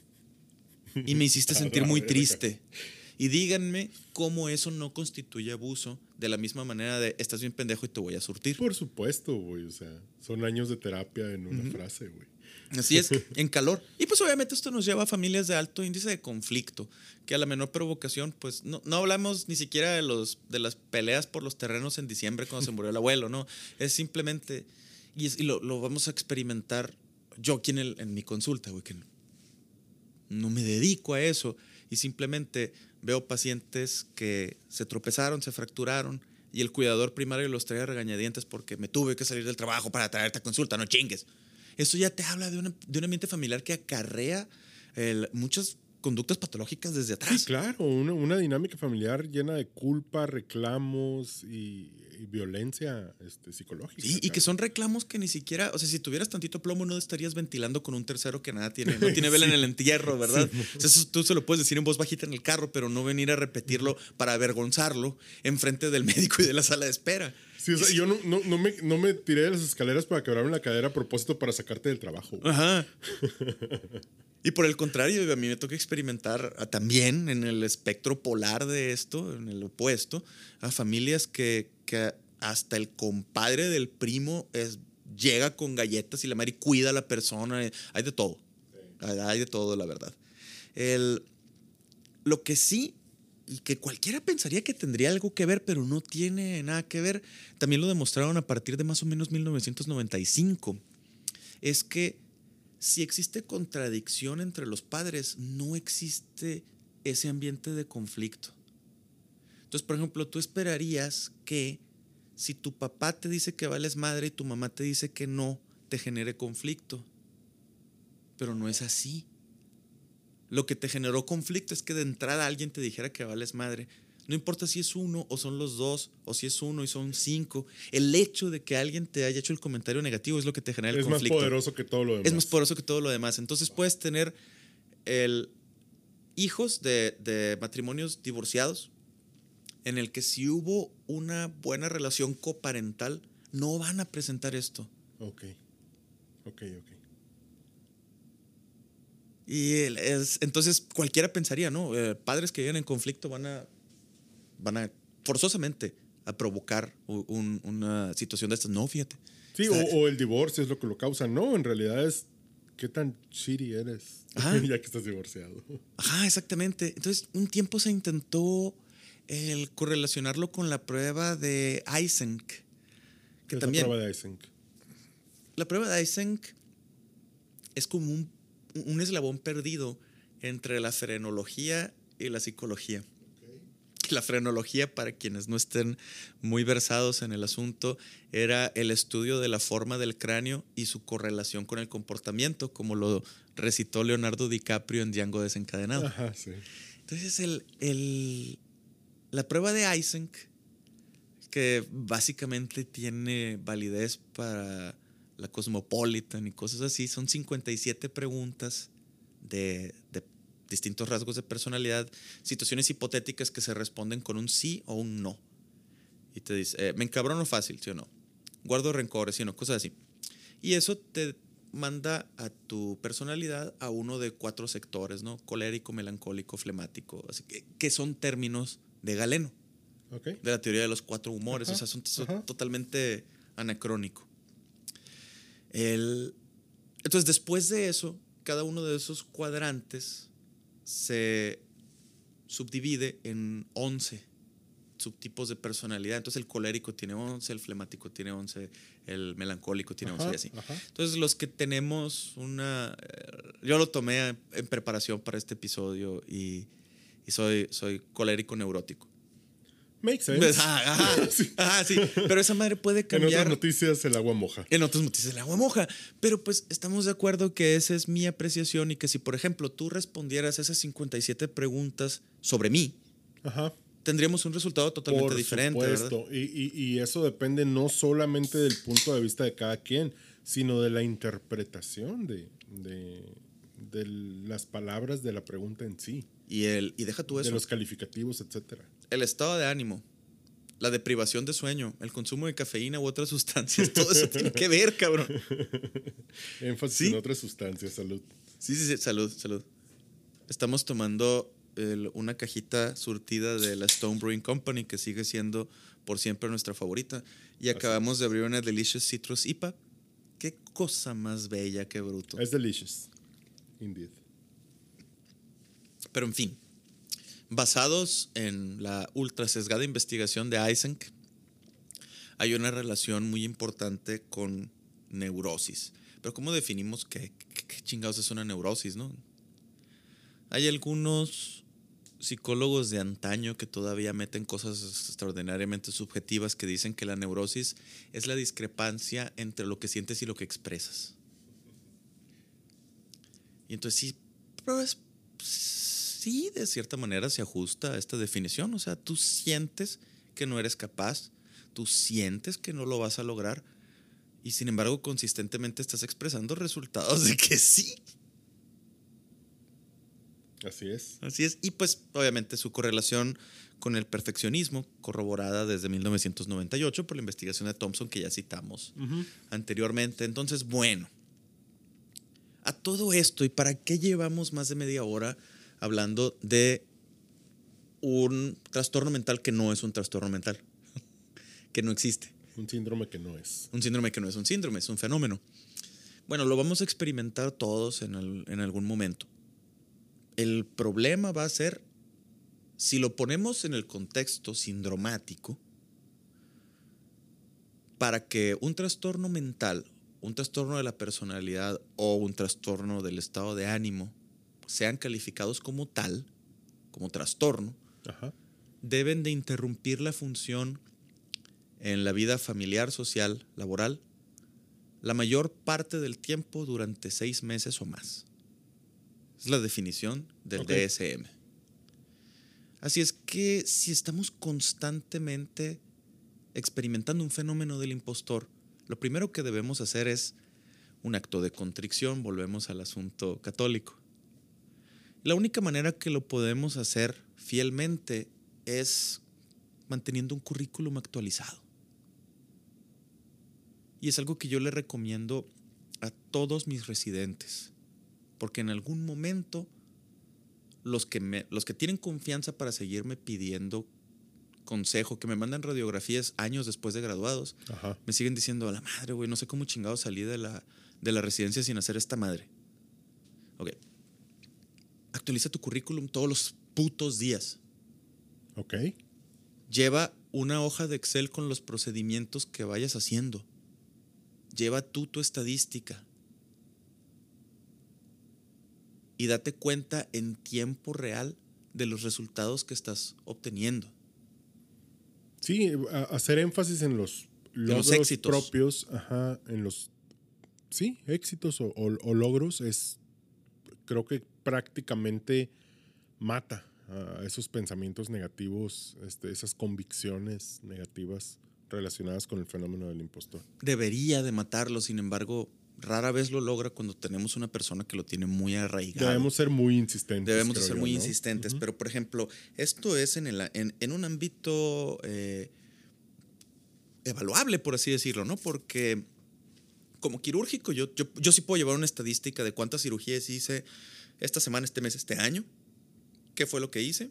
Speaker 3: Y me hiciste sentir muy triste. Y díganme cómo eso no constituye abuso de la misma manera de estás bien pendejo y te voy a surtir.
Speaker 2: Por supuesto, güey. O sea, son años de terapia en una uh-huh. frase, güey.
Speaker 3: Así es, en calor. Y pues obviamente esto nos lleva a familias de alto índice de conflicto, que a la menor provocación, pues no, no hablamos ni siquiera de, los, de las peleas por los terrenos en diciembre cuando se murió el abuelo, no. Es simplemente, y, es, y lo, lo vamos a experimentar yo aquí en, el, en mi consulta, güey, que no, no me dedico a eso. Y simplemente veo pacientes que se tropezaron, se fracturaron y el cuidador primario los trae a regañadientes porque me tuve que salir del trabajo para traerte a consulta, no chingues. Eso ya te habla de, una, de un ambiente familiar que acarrea el, muchas conductas patológicas desde atrás.
Speaker 2: Sí, claro, una, una dinámica familiar llena de culpa, reclamos y, y violencia este, psicológica.
Speaker 3: Sí, claro. Y que son reclamos que ni siquiera, o sea, si tuvieras tantito plomo no estarías ventilando con un tercero que nada tiene, no tiene vela sí. en el entierro, ¿verdad? Sí. O sea, eso tú se lo puedes decir en voz bajita en el carro, pero no venir a repetirlo para avergonzarlo enfrente del médico y de la sala de espera.
Speaker 2: Sí, o sea, yo no, no, no, me, no me tiré de las escaleras para quebrarme la cadera a propósito para sacarte del trabajo. Güey.
Speaker 3: Ajá. Y por el contrario, a mí me toca experimentar a, también en el espectro polar de esto, en el opuesto, a familias que, que hasta el compadre del primo es, llega con galletas y la madre cuida a la persona. Hay de todo. Sí. Hay de todo, la verdad. El, lo que sí... y que cualquiera pensaría que tendría algo que ver, pero no tiene nada que ver, también lo demostraron a partir de más o menos mil novecientos noventa y cinco, es que si existe contradicción entre los padres, no existe ese ambiente de conflicto. Entonces, por ejemplo, tú esperarías que si tu papá te dice que vales madre y tu mamá te dice que no, te genere conflicto, pero no es así. Lo que te generó conflicto es que de entrada alguien te dijera que vales madre. No importa si es uno o son los dos, o si es uno y son cinco. El hecho de que alguien te haya hecho el comentario negativo es lo que te genera el
Speaker 2: es
Speaker 3: conflicto.
Speaker 2: Es más poderoso que todo lo demás.
Speaker 3: Es más poderoso que todo lo demás. Entonces puedes tener el, hijos de, de matrimonios divorciados en el que si hubo una buena relación coparental, no van a presentar esto.
Speaker 2: Ok, ok, ok.
Speaker 3: Y es, entonces cualquiera pensaría, ¿no? Eh, padres que viven en conflicto van a, van a forzosamente a provocar un, una situación de estas. No, fíjate.
Speaker 2: Sí, o, o el divorcio es lo que lo causa. No, en realidad es qué tan shitty eres ya que estás divorciado.
Speaker 3: Ajá, exactamente. Entonces un tiempo se intentó el correlacionarlo con la prueba de Eysenck. Que
Speaker 2: ¿Qué
Speaker 3: también,
Speaker 2: es la prueba de Eysenck?
Speaker 3: La prueba de Eysenck es como un un eslabón perdido entre la frenología y la psicología. Okay. La frenología, para quienes no estén muy versados en el asunto, era el estudio de la forma del cráneo y su correlación con el comportamiento, como lo recitó Leonardo DiCaprio en Django Desencadenado.
Speaker 2: Ajá, sí.
Speaker 3: Entonces, el, el, la prueba de Eysenck, que básicamente tiene validez para la Cosmopolitan y cosas así, son cincuenta y siete preguntas de, de distintos rasgos de personalidad, situaciones hipotéticas que se responden con un sí o un no. Y te dice, eh, me encabrono fácil, ¿sí o no? Guardo rencores, ¿sí o no? Cosas así. Y eso te manda a tu personalidad a uno de cuatro sectores, ¿no? Colérico, melancólico, flemático, así que, que son términos de Galeno,
Speaker 2: okay.
Speaker 3: de la teoría de los cuatro humores. Ajá, o sea, son, son totalmente anacrónico. El, entonces, después de eso, cada uno de esos cuadrantes se subdivide en once subtipos de personalidad. Entonces, el colérico tiene once, el flemático tiene once, el melancólico tiene once, ajá, y así. Ajá. Entonces, los que tenemos una... Eh, yo lo tomé en preparación para este episodio y, y soy, soy colérico neurótico.
Speaker 2: Makes sense.
Speaker 3: Ajá, ajá, sí. Ajá, sí. Pero esa madre puede cambiar.
Speaker 2: En otras noticias el agua moja.
Speaker 3: En otras noticias el agua moja. Pero pues estamos de acuerdo que esa es mi apreciación y que si, por ejemplo, tú respondieras esas cincuenta y siete preguntas sobre mí,
Speaker 2: ajá,
Speaker 3: tendríamos un resultado totalmente
Speaker 2: por
Speaker 3: diferente. Por supuesto.
Speaker 2: Y, y, y eso depende no solamente del punto de vista de cada quien, sino de la interpretación de, de, de las palabras de la pregunta en sí.
Speaker 3: Y, el, y deja tú eso.
Speaker 2: De los calificativos, etcétera.
Speaker 3: El estado de ánimo, la deprivación de sueño, el consumo de cafeína u otras sustancias, todo eso tiene que ver, cabrón.
Speaker 2: Énfasis ¿sí? en otras sustancias, salud.
Speaker 3: Sí, sí, sí, salud, salud. Estamos tomando el, una cajita surtida de la Stone Brewing Company, que sigue siendo por siempre nuestra favorita. Y acabamos Así. de abrir una Delicious Citrus I P A. Qué cosa más bella, qué bruto.
Speaker 2: Es delicious, indeed.
Speaker 3: Pero en fin, basados en la ultra sesgada investigación de Eysenck, hay una relación muy importante con neurosis. Pero ¿cómo definimos qué, qué, qué chingados es una neurosis, no? Hay algunos psicólogos de antaño que todavía meten cosas extraordinariamente subjetivas que dicen que la neurosis es la discrepancia entre lo que sientes y lo que expresas. Y entonces sí, pues, sí, de cierta manera se ajusta a esta definición. O sea, tú sientes que no eres capaz, tú sientes que no lo vas a lograr y sin embargo consistentemente estás expresando resultados de que sí.
Speaker 2: Así es.
Speaker 3: Así es. Y pues obviamente su correlación con el perfeccionismo, corroborada desde mil novecientos noventa y ocho por la investigación de Thompson que ya citamos uh-huh. anteriormente. Entonces, bueno, a todo esto, ¿y para qué llevamos más de media hora hablando de un trastorno mental que no es un trastorno mental? Que no existe.
Speaker 2: Un síndrome que no es.
Speaker 3: Un síndrome que no es un síndrome, es un fenómeno. Bueno, lo vamos a experimentar todos en, el, en algún momento. El problema va a ser, si lo ponemos en el contexto sindromático, para que un trastorno mental, un trastorno de la personalidad o un trastorno del estado de ánimo sean calificados como tal, como trastorno,
Speaker 2: Ajá.
Speaker 3: deben de interrumpir la función en la vida familiar, social, laboral, la mayor parte del tiempo durante seis meses o más. Es la definición del okay. D S M. Así es que si estamos constantemente experimentando un fenómeno del impostor, lo primero que debemos hacer es un acto de contrición. Volvemos al asunto católico. La única manera que lo podemos hacer fielmente es manteniendo un currículum actualizado. Y es algo que yo le recomiendo a todos mis residentes. Porque en algún momento los que, me, los que tienen confianza para seguirme pidiendo consejo, que me mandan radiografías años después de graduados,
Speaker 2: Ajá.
Speaker 3: me siguen diciendo, a la madre, güey, no sé cómo chingado salí de la, de la residencia sin hacer esta madre. Ok. Actualiza tu currículum todos los putos días.
Speaker 2: Ok.
Speaker 3: Lleva una hoja de Excel con los procedimientos que vayas haciendo. Lleva tú tu estadística. Y date cuenta en tiempo real de los resultados que estás obteniendo.
Speaker 2: Sí, hacer énfasis en los logros
Speaker 3: los éxitos
Speaker 2: propios, ajá, en los sí, éxitos o, o, o logros es, creo que prácticamente mata a esos pensamientos negativos, este, esas convicciones negativas relacionadas con el fenómeno del impostor.
Speaker 3: Debería de matarlo, sin embargo, rara vez lo logra cuando tenemos una persona que lo tiene muy arraigado.
Speaker 2: Debemos ser muy insistentes.
Speaker 3: Debemos de ser
Speaker 2: yo,
Speaker 3: muy
Speaker 2: ¿no?
Speaker 3: insistentes.
Speaker 2: Uh-huh.
Speaker 3: Pero, por ejemplo, esto es en, el, en, en un ámbito eh, evaluable, por así decirlo, ¿no? Porque como quirúrgico, yo, yo, yo sí puedo llevar una estadística de cuántas cirugías hice esta semana, este mes, este año. ¿Qué fue lo que hice?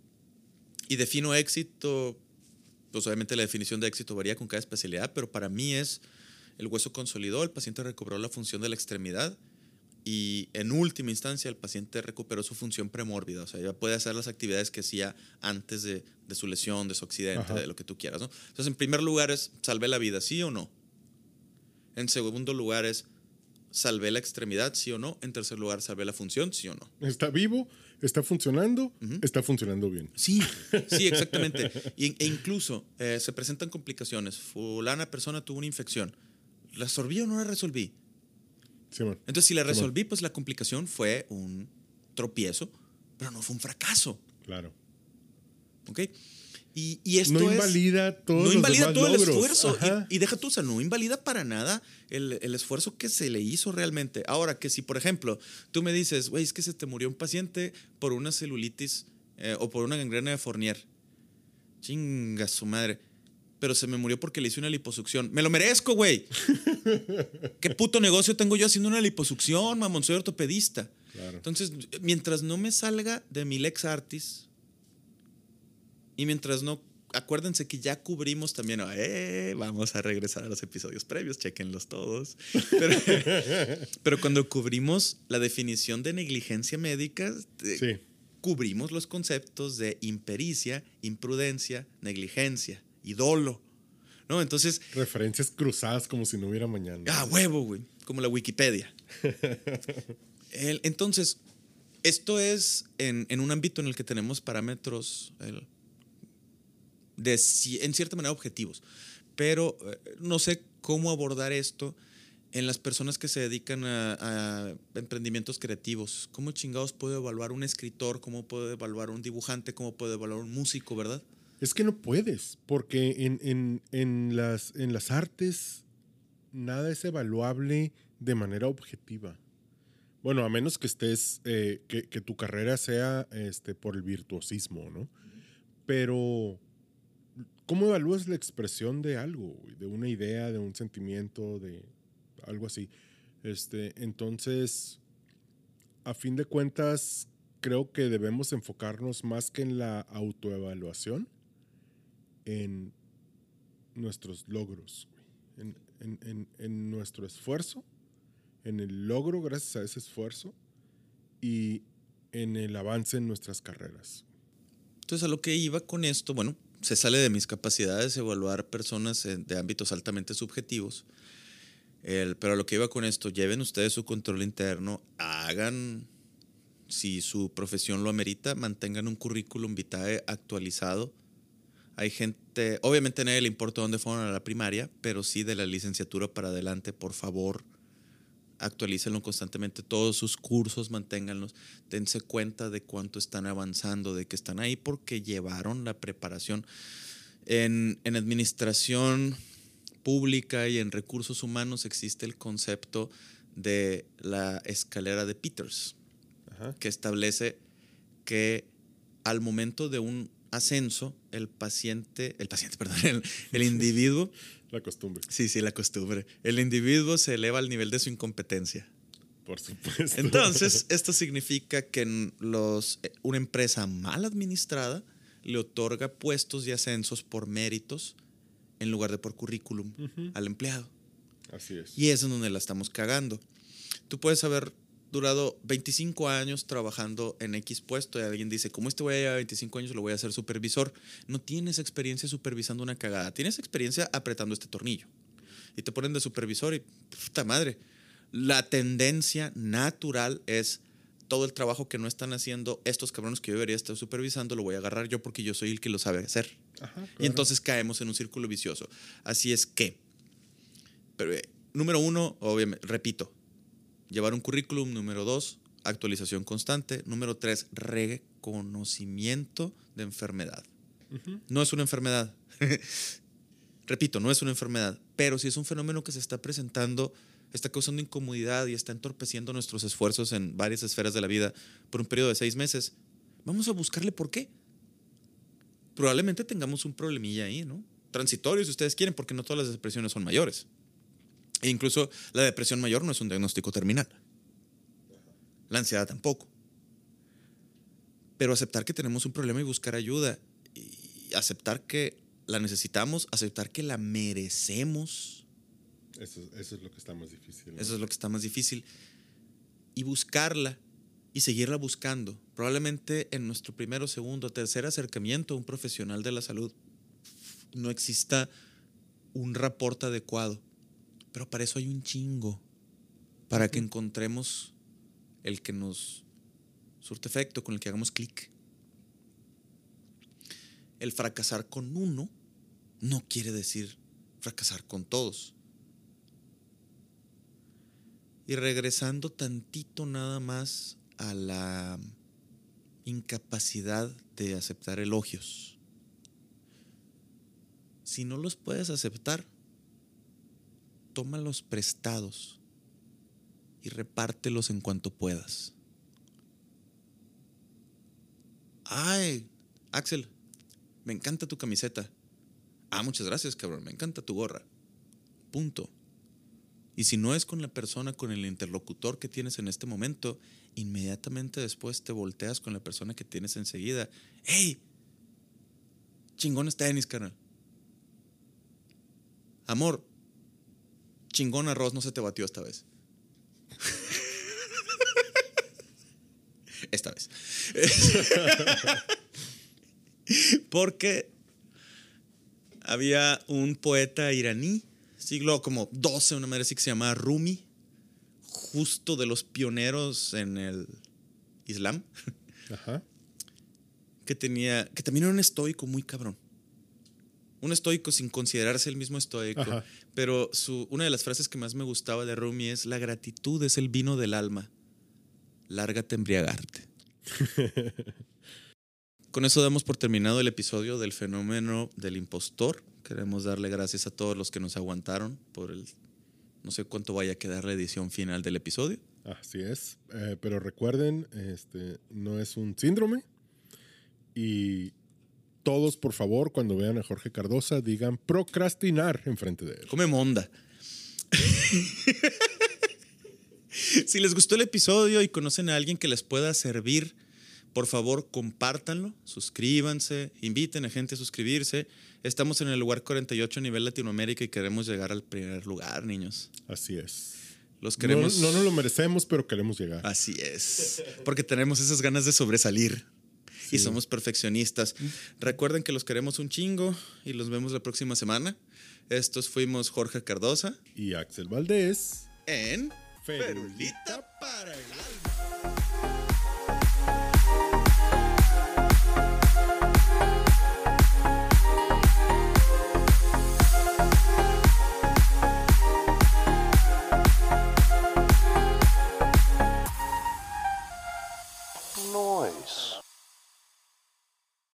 Speaker 3: Y defino éxito. Pues obviamente la definición de éxito varía con cada especialidad, pero para mí es el hueso consolidó, el paciente recobró la función de la extremidad y en última instancia el paciente recuperó su función premórbida, o sea, ya puede hacer las actividades que hacía antes de, de su lesión, de su accidente, Ajá. de lo que tú quieras, ¿no? Entonces, en primer lugar es, ¿salvé la vida, sí o no? En segundo lugar es, ¿salvé la extremidad, sí o no? En tercer lugar, ¿salvé la función, sí o no?
Speaker 2: ¿Está vivo? ¿Está funcionando? Uh-huh. Está funcionando bien.
Speaker 3: Sí, sí, exactamente. Y, e incluso eh, se presentan complicaciones. Fulana persona tuvo una infección. ¿La resolví o no la resolví?
Speaker 2: Sí, man.
Speaker 3: Entonces, si la resolví,
Speaker 2: sí,
Speaker 3: pues la complicación fue un tropiezo, pero no fue un fracaso.
Speaker 2: Claro.
Speaker 3: ¿Ok? Y, y esto
Speaker 2: no
Speaker 3: es,
Speaker 2: invalida todo,
Speaker 3: no
Speaker 2: los
Speaker 3: invalida
Speaker 2: demás
Speaker 3: todo
Speaker 2: logros.
Speaker 3: el esfuerzo. Y,
Speaker 2: Y,
Speaker 3: y deja tú, o sea, no invalida para nada el, el esfuerzo que se le hizo realmente. Ahora, que si, por ejemplo, tú me dices, güey, es que se te murió un paciente por una celulitis eh, o por una gangrena de Fournier. Chinga su madre. Pero se me murió porque le hice una liposucción. ¡Me lo merezco, güey! ¿Qué puto negocio tengo yo haciendo una liposucción, mamón? Soy ortopedista.
Speaker 2: Claro.
Speaker 3: Entonces, mientras no me salga de mi lex artis y mientras no... Acuérdense que ya cubrimos también... Eh, vamos a regresar a los episodios previos, chéquenlos todos. Pero, pero cuando cubrimos la definición de negligencia médica,
Speaker 2: sí.
Speaker 3: cubrimos los conceptos de impericia, imprudencia, negligencia y dolo, ¿no? Entonces...
Speaker 2: Referencias cruzadas como si no hubiera mañana.
Speaker 3: Ah, huevo, güey. Como la Wikipedia. el, entonces, esto es en, en un ámbito en el que tenemos parámetros el, de, en cierta manera objetivos. Pero eh, no sé cómo abordar esto en las personas que se dedican a, a emprendimientos creativos. ¿Cómo chingados puedo evaluar un escritor? ¿Cómo puedo evaluar un dibujante? ¿Cómo puedo evaluar un músico, verdad?
Speaker 2: Es que no puedes, porque en, en, en, las, en las artes nada es evaluable de manera objetiva. Bueno, a menos que estés, eh, que, que tu carrera sea este, por el virtuosismo, ¿no? Pero, ¿cómo evalúas la expresión de algo? De una idea, de un sentimiento, de algo así. Este, entonces, a fin de cuentas, creo que debemos enfocarnos más que en la autoevaluación, en nuestros logros, en, en, en, en nuestro esfuerzo, en el logro gracias a ese esfuerzo y en el avance en nuestras carreras.
Speaker 3: Entonces, a lo que iba con esto, bueno, se sale de mis capacidades evaluar personas de ámbitos altamente subjetivos, el, pero a lo que iba con esto, lleven ustedes su control interno, hagan, si su profesión lo amerita, mantengan un currículum vitae actualizado. Hay gente, obviamente a nadie le importa dónde fueron a la primaria, pero sí de la licenciatura para adelante, por favor, actualícenlo constantemente, todos sus cursos, manténganlos, dense cuenta de cuánto están avanzando, de que están ahí porque llevaron la preparación. En, en administración pública y en recursos humanos existe el concepto de la escalera de Peters, Ajá. que establece que al momento de un ascenso, el paciente, el paciente, perdón, el, el individuo...
Speaker 2: La costumbre.
Speaker 3: Sí, sí, la costumbre. El individuo se eleva al nivel de su incompetencia.
Speaker 2: Por supuesto.
Speaker 3: Entonces, esto significa que los, una empresa mal administrada le otorga puestos y ascensos por méritos en lugar de por currículum uh-huh. al empleado.
Speaker 2: Así es.
Speaker 3: Y eso es donde la estamos cagando. Tú puedes haber durado veinticinco años trabajando en X puesto y alguien dice, como este voy a llevar veinticinco años, lo voy a hacer supervisor. No tienes experiencia supervisando una cagada, tienes experiencia apretando este tornillo. Y te ponen de supervisor y, puta madre, la tendencia natural es todo el trabajo que no están haciendo estos cabrones que yo debería estar supervisando, lo voy a agarrar yo porque yo soy el que lo sabe hacer. Ajá, claro. Y entonces caemos en un círculo vicioso. Así es que, pero, eh, número uno, obviamente, repito, llevar un currículum. Número dos, actualización constante. Número tres, reconocimiento de enfermedad. Uh-huh. No es una enfermedad. Repito, no es una enfermedad, pero sí es un fenómeno que se está presentando está causando incomodidad y está entorpeciendo nuestros esfuerzos en varias esferas de la vida por un periodo de seis meses, vamos a buscarle por qué. Probablemente tengamos un problemilla ahí, ¿no? Transitorio, si ustedes quieren, porque no todas las depresiones son mayores. E incluso la depresión mayor no es un diagnóstico terminal. La ansiedad tampoco. Pero aceptar que tenemos un problema y buscar ayuda, y aceptar que la necesitamos, aceptar que la merecemos.
Speaker 2: Eso, eso es lo que está más difícil, ¿no?
Speaker 3: Eso es lo que está más difícil. Y buscarla y seguirla buscando. Probablemente en nuestro primero, segundo, tercer acercamiento a un profesional de la salud no exista un reporte adecuado. Pero para eso hay un chingo. Para que encontremos el que nos surte efecto, con el que hagamos clic. El fracasar con uno no quiere decir fracasar con todos. Y regresando tantito nada más a la incapacidad de aceptar elogios. Si no los puedes aceptar, tómalos prestados y repártelos en cuanto puedas. Ay, Axel, me encanta tu camiseta. Ah, muchas gracias, cabrón, me encanta tu gorra. Punto. Y si no es con la persona, con el interlocutor que tienes en este momento, inmediatamente después te volteas con la persona que tienes enseguida. ¡Hey! Chingones tenis, carnal. Amor, chingón arroz, no se te batió esta vez. Esta vez. Porque había un poeta iraní, siglo como doce, una madre así que se llamaba Rumi, justo de los pioneros en el Islam.
Speaker 2: Ajá.
Speaker 3: Que tenía, que también era un estoico muy cabrón. Un estoico sin considerarse el mismo estoico. Ajá. Pero su, una de las frases que más me gustaba de Rumi es: la gratitud es el vino del alma. Lárgate a embriagarte. Con eso damos por terminado el episodio del fenómeno del impostor. Queremos darle gracias a todos los que nos aguantaron por el... No sé cuánto vaya a quedar la edición final del episodio.
Speaker 2: Así es. Eh, pero recuerden, este, no es un síndrome. Y todos, por favor, cuando vean a Jorge Cardosa, digan procrastinar enfrente de él.
Speaker 3: Come monda. Si les gustó el episodio y conocen a alguien que les pueda servir, por favor, compártanlo, suscríbanse, inviten a gente a suscribirse. Estamos en el lugar cuarenta y ocho a nivel Latinoamérica y queremos llegar al primer lugar, niños.
Speaker 2: Así es.
Speaker 3: Los queremos...
Speaker 2: No, no nos lo merecemos, pero queremos llegar.
Speaker 3: Así es. Porque tenemos esas ganas de sobresalir. Sí. Y somos perfeccionistas. Recuerden que los queremos un chingo y los vemos la próxima semana. Estos fuimos Jorge Cardosa
Speaker 2: y Axel Valdés
Speaker 3: en
Speaker 2: Ferulita para el alma.
Speaker 4: Noise.